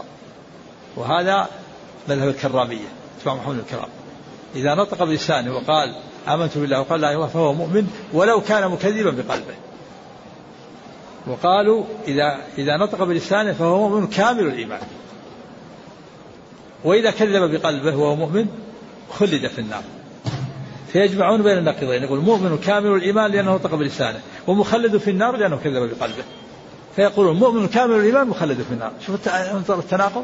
وهذا مذهب الكرامية، اتباع محمد الكرام. إذا نطق بلسانه وقال آمنت بالله وقال لا إله إلا الله فهو مؤمن ولو كان مكذبا بقلبه. وقالوا إذا نطق بلسانه فهو مؤمن كامل الإيمان، وإذا كذب بقلبه وهو مؤمن خلد في النار. فيجمعون بين النقيضين، يقول مؤمن كامل الإيمان لأنه نطق بلسانه، ومخلد في النار لأنه كذب بقلبه. فيقولون مؤمن كامل الإيمان مخلد في النار. شوف التناقض.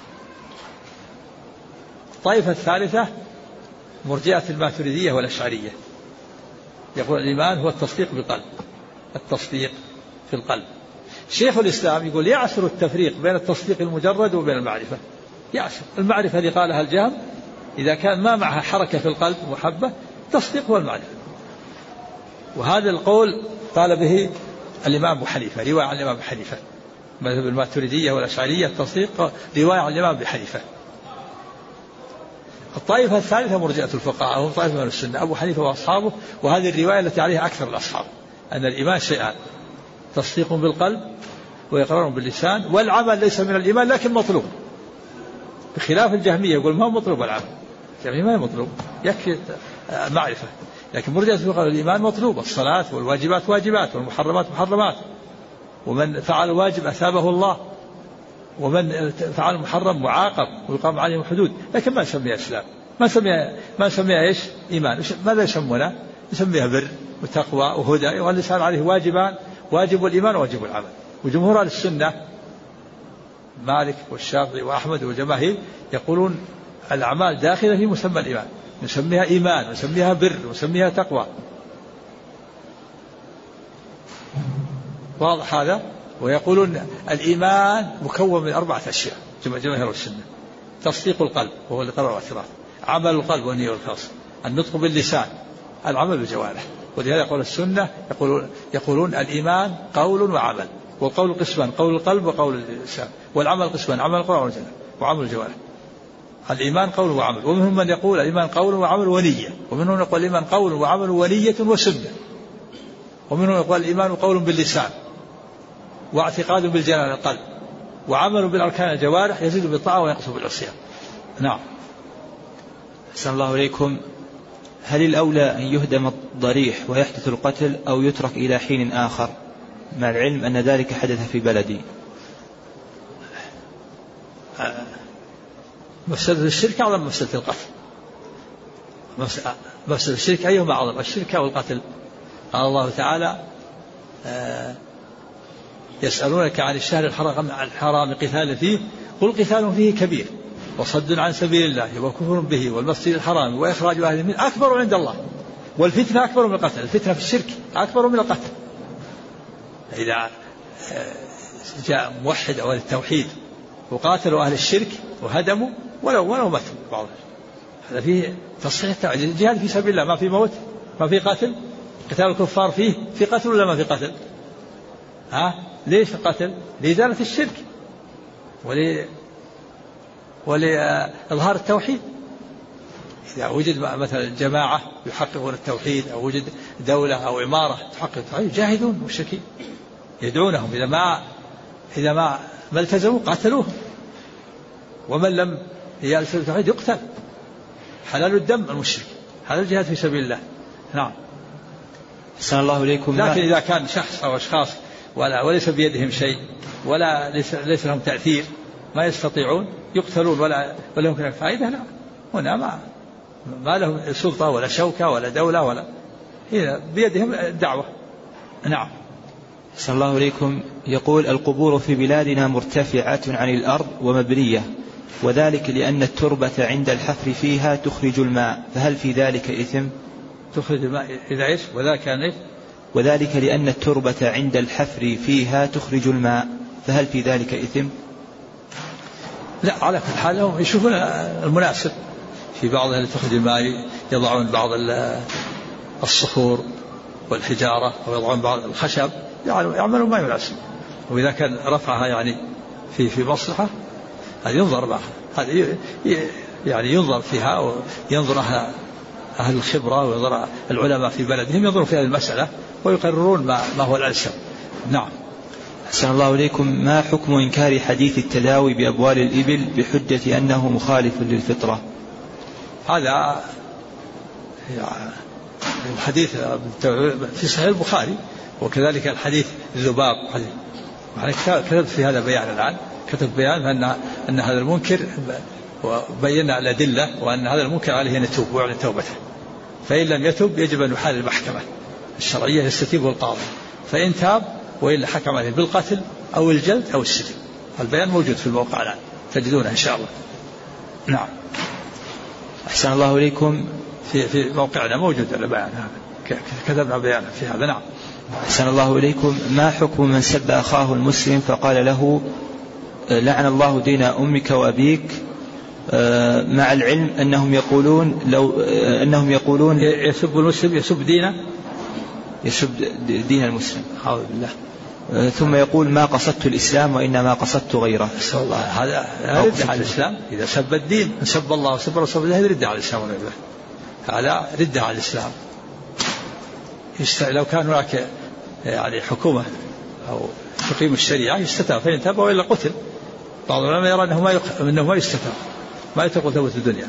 الطائفة الثالثة مرجئة الماتريدية والأشعرية، يقول الإيمان هو التصديق بالقلب، التصديق في القلب. شيخ الإسلام يقول يعسر التفريق بين التصديق المجرد وبين المعرفة. يعسر. المعرفة اللي قالها الجهم إذا كان ما معها حركة في القلب محبة، تصديق هو المعرفة. وهذا القول قال به الإمام أبو حنيفة، رواية عن الإمام أبو حنيفة. مذهب الماتريدية والأشعرية التصديق رواية عن الإمام أبو حنيفة. الطائفة الثالثة مرجئة الفقهاء، هم طائفة من السنة، أبو حنيفة وأصحابه. وهذه الرواية التي عليها أكثر الأصحاب، أن الإيمان شيئان: تصديق بالقلب وإقرار باللسان، والعمل ليس من الإيمان لكن مطلوب، بخلاف الجهمية يقول ما هو مطلوب العمل. الجهمية ما هو مطلوب، يكفي معرفة. لكن مرجئة الفقهاء الإيمان مطلوب، الصلاة والواجبات واجبات والمحرمات محرمات، ومن فعل واجب أثابه الله، ومن فعل محرم معاقب ويقام عليه حدود. لكن ما نسميها إسلام، ما نسميها إيش؟ إيمان. ماذا يسمونها؟ يسميها بر وتقوى وهدى، واللسان عليه واجبان: واجب الإيمان وواجب العمل. وجمهور أهل السنة مالك والشافعي وأحمد والجماهير يقولون الأعمال داخلة في مسمى الإيمان، نسميها إيمان ونسميها بر ونسميها تقوى. واضح هذا؟ ويقولون الإيمان مكون من 4 أشياء جماهير السنة: تصديق القلب وهو الإقرار والاعتراف، عمل القلب والنية والإخلاص، النطق باللسان، العمل بالجوارح. ولهذا يقول السنة يقولون الإيمان قول وعمل، والقول قسمان: قول القلب وقول اللسان، والعمل قسمان: عمل القلب وعمل الجوارح. الإيمان قول وعمل. ومنهم من يقول الإيمان قول وعمل ونية، ومنهم من يقول الإيمان قول وعمل ونية وسنة، ومنهم يقول الإيمان قول باللسان واعتقاد بالجنان القلب وعمل بالأركان الجوارح، يزيد بالطاعة وينقص بالعصيان. نعم. أحسن الله إليكم. هل الأولى أن يهدم الضريح ويحدث القتل أو يترك إلى حين آخر، مع العلم أن ذلك حدث في بلدي؟ مفسدة الشرك أعظم مفسدة القتل. مفسدة الشرك أيهما أعظم، الشرك أو القتل؟ قال الله تعالى: يسألونك عن الشهر الحرام قتال فيه قل قتال فيه كبير وصد عن سبيل الله وكفر به والمسجد الحرام وإخراج أهله منه أكبر عند الله والفتنة أكبر من القتل. الفتنة في الشرك أكبر من القتل. إذا جاء موحد أو التوحيد وقاتلوا أهل الشرك وهدموا ولو ماتوا بعض، هذا فيه تصحيح الجهاد في سبيل الله، ما في موت، ما في قتل. قتال الكفار في قتل ولا ما في قتل؟ ليش القتل؟ لإزالة الشرك ولإظهار التوحيد. إذا وجد مثلا جماعة يحققون التوحيد، أو وجد دولة أو عمارة تحقق التوحيد، يجاهدون المشركين يدعونهم، إذا ما التزموا قاتلوهم، ومن لم يلتزم التوحيد يقتل. حلال الدم المشرك، هذا الجهاد في سبيل الله. نعم. أحسن الله إليكم. لكن إذا كان شخص أو أشخاص وليس بيدهم شيء ولا ليس لهم تأثير، ما يستطيعون، يقتلون ولا لهم فائدة، لا، هنا ما لهم سلطة ولا شوكة ولا دولة ولا، هنا بيدهم الدعوة. نعم. أحسن الله إليكم. يقول: القبور في بلادنا مرتفعة عن الأرض ومبنية، وذلك لأن التربة عند الحفر فيها تخرج الماء، فهل في ذلك إثم؟ تخرج الماء إذا إيش؟ وذلك لأن التربة عند الحفر فيها تخرج الماء، فهل في ذلك إثم؟ لا، على كل حال هم يشوفون المناسب. في بعضها اللي تخرج الماء يضعون بعض الصخور والحجارة، أو يضعون بعض الخشب، يعملون ما يناسب. وإذا كان رفعها يعني في مصلحة، هذا ينظر معها، هذا يعني ينظر فيها، وينظر أهل الخبرة وينظر العلماء في بلدهم، ينظرون في هذه المسألة ويقررون ما هو الأنسب. نعم. أحسن الله إليكم. ما حكم إنكار حديث التداوي بأبوال الإبل بحجة أنه مخالف للفطرة؟ هذا الحديث في صحيح البخاري، وكذلك الحديث الذباب كتبت في هذا بيان الآن، كتب بيان أن هذا المنكر، وبينا الأدلة وأن هذا المنكر عليه أن يتوب ويعلن توبته، فإن لم يتب يجب أن يحال المحكمة الشرعية يستتيب القاضي، فإن تاب وإلا حكم عليه بالقتل أو الجلد أو السجن. البيان موجود في الموقع الآن تجدونه إن شاء الله. نعم. أحسن الله إليكم. في موقعنا موجود البيان هذا، كتبنا بيانا في هذا. نعم. أحسن الله إليكم. ما حكم من سب أخاه المسلم فقال له لعن الله دين أمك وأبيك، مع العلم أنهم يقولون يسب المسلم يسب دينه، يسب دين المسلم، أعوذ بالله، ثم يقول ما قصدت الإسلام وإنما قصدت غيره. الله، هذا رد على الإسلام. إذا سب الدين، سب الله وسب رسوله، هذا رد على الإسلام، هذا رد على الإسلام. لو كان هناك يعني حكومة أو تقيم الشريعة يستتاب، فإن تاب وإلا قتل. بعض العلماء يرى أنه ما يستتاب، ما يتقل ثبت الدنيا.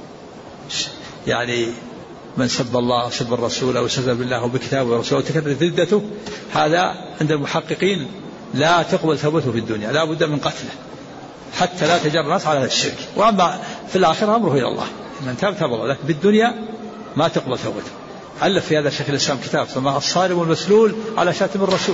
يعني من سب الله وسب الرسول أو سب بالله وبكتابه ورسوله وتكررت ردته، هذا عند المحققين لا تقبل ثبته في الدنيا، لا بد من قتله حتى لا تجر الناس على الشرك. وأما في الآخرة أمره إلى الله، من تاب تاب الله، لكن بالدنيا ما تقبل توبته. ألف في هذا شيخ الإسلام كتاب سماه الصارم المسلول على شاتم الرسول،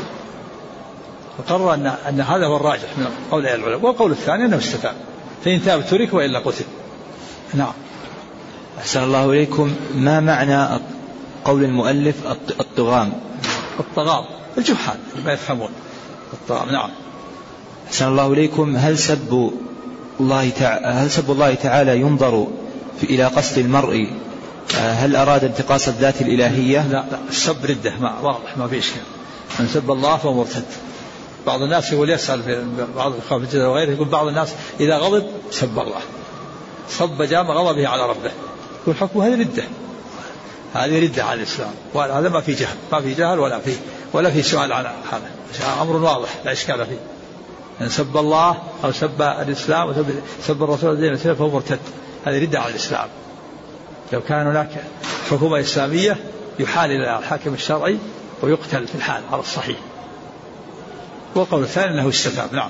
وقرر أن هذا هو الراجح من قول العلماء. والقول الثاني أنه استتاب، فإن تاب ترك وإلا قتل. نعم. أحسن الله إليكم. ما معنى قول المؤلف الطغام؟ الطغام الجهال ما يفهمون الطغام. نعم. أحسن الله إليكم. هل سب الله تعالى ينظر إلى قصد المرء؟ هل أراد انتقاص الذات الإلهية؟ لا، السب ردة واضح، ما في إشكال. من سب الله فهو مرتد. بعض الناس يقول، يسأل في بعض الإخوان في الجزائر وغيره، يقول بعض الناس إذا غضب سب الله، صب جام غضبه على ربه، يقول حكمه هذه ردة، هذه ردة على الإسلام. وهذا ما في جهل، ما في جهل ولا في سؤال عن هذا، أمر واضح لا إشكال فيه. من سب الله أو سب الإسلام وسب الرسول فهو مرتد، هذه ردة على الإسلام. لو كان هناك حكومة إسلامية يحال إلى الحاكم الشرعي ويقتل في الحال على الصحيح. والقول الثاني أنه استتاب. نعم.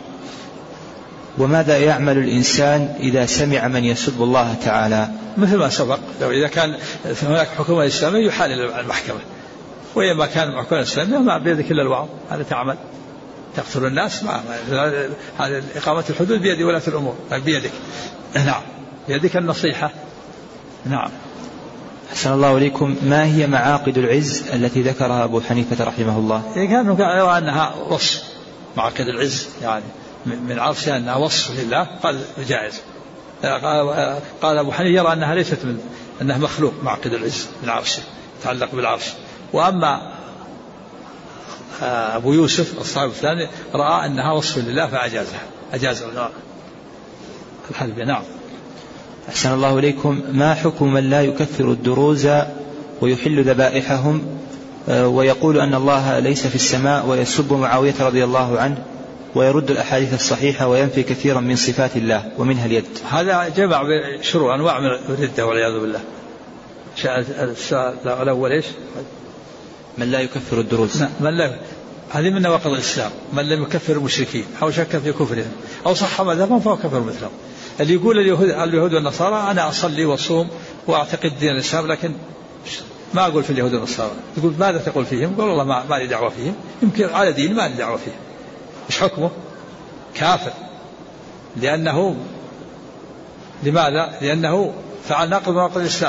وماذا يعمل الإنسان إذا سمع من يسب الله تعالى؟ مثل ما سبق، لو إذا كان هناك حكومة إسلامية يحال إلى المحكمة، وإذا كان حكومة إسلامية ما بيدك إلا الوعظ، هذا تعمل تقتل الناس، هذا إقامة الحدود بيد ولاة الأمور، بيدك. نعم، بيدك النصيحة. نعم. أحسن الله إليكم. ما هي معاقد العز التي ذكرها أبو حنيفة رحمه الله؟ كان يرى أنها وصف، معاقد العز يعني من عرشها أنها وصف لله، قال جائز. قال أبو حنيفة يرى أنها ليست أنها مخلوق، معاقد العز من عرشه، تعلق بالعرش. وأما أبو يوسف الصاحب الثاني رأى أنها وصف لله فأجازها، أجاز الحلبية. نعم. أحسن الله إليكم. ما حكم من لا يكفر الدروز ويحل ذبائحهم ويقول أن الله ليس في السماء، ويسب معاوية رضي الله عنه، ويرد الأحاديث الصحيحة، وينفي كثيرا من صفات الله ومنها اليد؟ هذا جمع بشروع أنواع من الردة والعياذ بالله. الأول إيش؟ من لا يكفر الدروز. هذه من نواقض الإسلام. من لم يكفر المشركين أو شك في كفرهم أو صح مذهبهم فهو كفر مثلهم. اللي يقول اليهود والنصارى أنا أصلي وأصوم وأعتقد دين الإسلام، لكن ما أقول في اليهود والنصارى. تقول ماذا تقول فيهم؟ يقول والله ما لي دعوة فيهم، يمكن على دين ما لي دعوة فيهم. إيش حكمه؟ كافر. لماذا؟ لأنه فعل ناقض من نواقض الإسلام،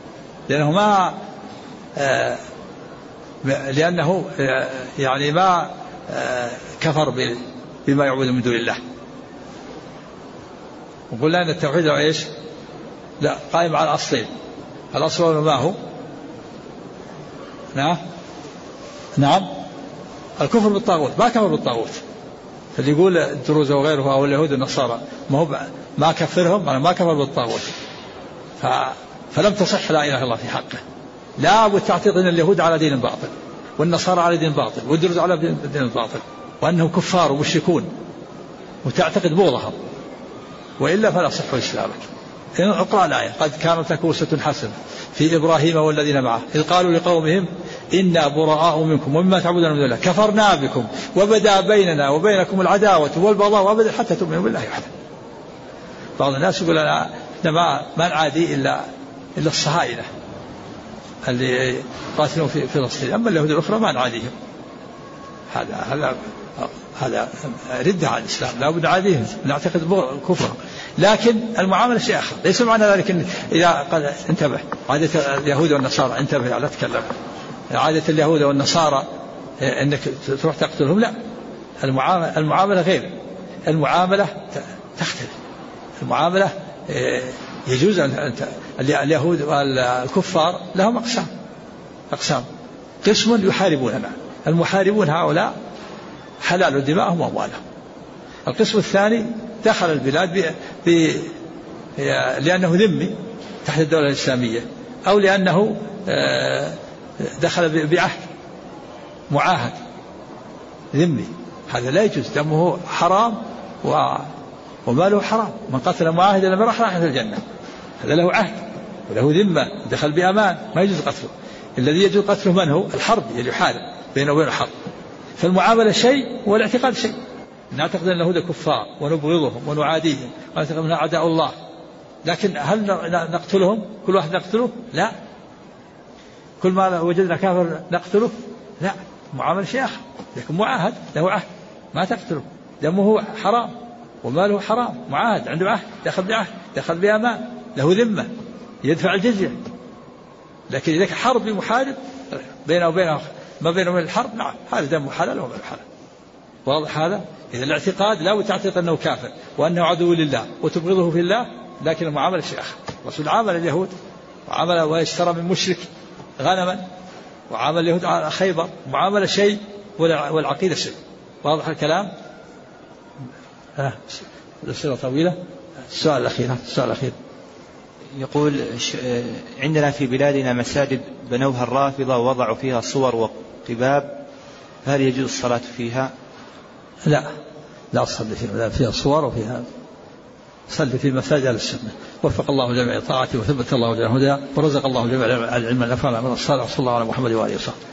لأنه يعني ما كفر بما يعبد من دون الله. وقلنا أن التوحيد إيش؟ لا، قائم على الأصلين. الأصل ما هو؟ نعم الكفر بالطاغوت، ما كفر بالطاغوت. فاللي يقول الدروز وغيره أو اليهود والنصارى ما كفرهم، أنا ما كفر بالطاغوت، فلم تصح لا إله إلا الله في حقه. لا وتعتقد أن اليهود على دين باطل والنصارى على دين باطل والدروز على دين باطل وأنهم كفار ومشركون، وتعتقد بغضهم، وإلا فلا صح إسلامك. اقرأ الآية: قد كانت لكم أسوة حسنة في إبراهيم والذين معه إذ قالوا لقومهم إنا براء منكم ومما تعبدون من دون الله كفرنا بكم وبدا بيننا وبينكم العداوة والبغضاء وأبدا حتى تؤمنوا بالله وحده. بعض الناس يقول أنا ما نعادي إلا الصهاينة اللي قاتلوا في فلسطين، أما اليهود الأخرى ما نعاديهم. هذا ردة على الإسلام، لا بد نعاديهم، نعتقد كفرهم. لكن المعاملة شيء آخر. ليس معنى ذلك إن إذا قال انتبه عادة اليهود والنصارى، انتبه لا تتكلم، عادة اليهود والنصارى أنك تروح تقتلهم، لا. المعاملة غير، المعاملة تختلف. المعاملة يجوز أن اليهود والكفار لهم أقسام. قسم يحاربوننا، المحاربون هؤلاء حلال دماءهم وأموالهم. القسم الثاني دخل البلاد لأنه ذمي تحت الدولة الإسلامية، أو لأنه دخل بعهد معاهد ذمي، هذا لا يجوز، دمه حرام وماله حرام. من قتل معاهدا لم يرح رائحة الجنة، هذا له عهد وله ذمة، دخل بأمان، ما يجوز قتله. الذي يجوز قتله من هو؟ الحرب، يحارب بينه وبين الحرب. فالمعاملة شيء والاعتقاد شيء. نعتقد أن اليهود كفار ونبغضهم ونعاديهم ونعتقد أنهم أعداء الله، لكن هل نقتلهم؟ كل واحد نقتله؟ لا. كل ما وجدنا كافر نقتله؟ لا. معاملة شيء آخر، لكن معاهد له عهد ما تقتله، دمه حرام وماله حرام، معاهد عنده عهد، دخل بعهد، دخل بأمان، له ذمة، يدفع الجزية. لكن إذا حرب محارب بينه وبينه ما بينه وبين الحرب، نعم هذا دمه حلال وماله حلال. واضح هذا؟ إذا الاعتقاد لا تعتقد أنه كافر وأنه عدو لله وتبغضه في الله، لكن المعاملة شيء آخر. الرسول عامل اليهود وعامل واشترى من مشرك غنما، وعامل اليهود على خيبر، معاملة شيء والعقيدة شيء. واضح الكلام؟ الأسئلة طويلة. السؤال الأخير يقول: عندنا في بلادنا مساجد بنوها الرافضة ووضعوا فيها صور وقباب، هل يجوز الصلاة فيها؟ لا تصلي فيها صور وفيها، صلي في مساجد السنة. وفق الله جميع طاعته وثبت الله جميع هداه ورزق الله جميع العلم النافع والعمل الصالح. صلى الله على محمد وآله وصحبه.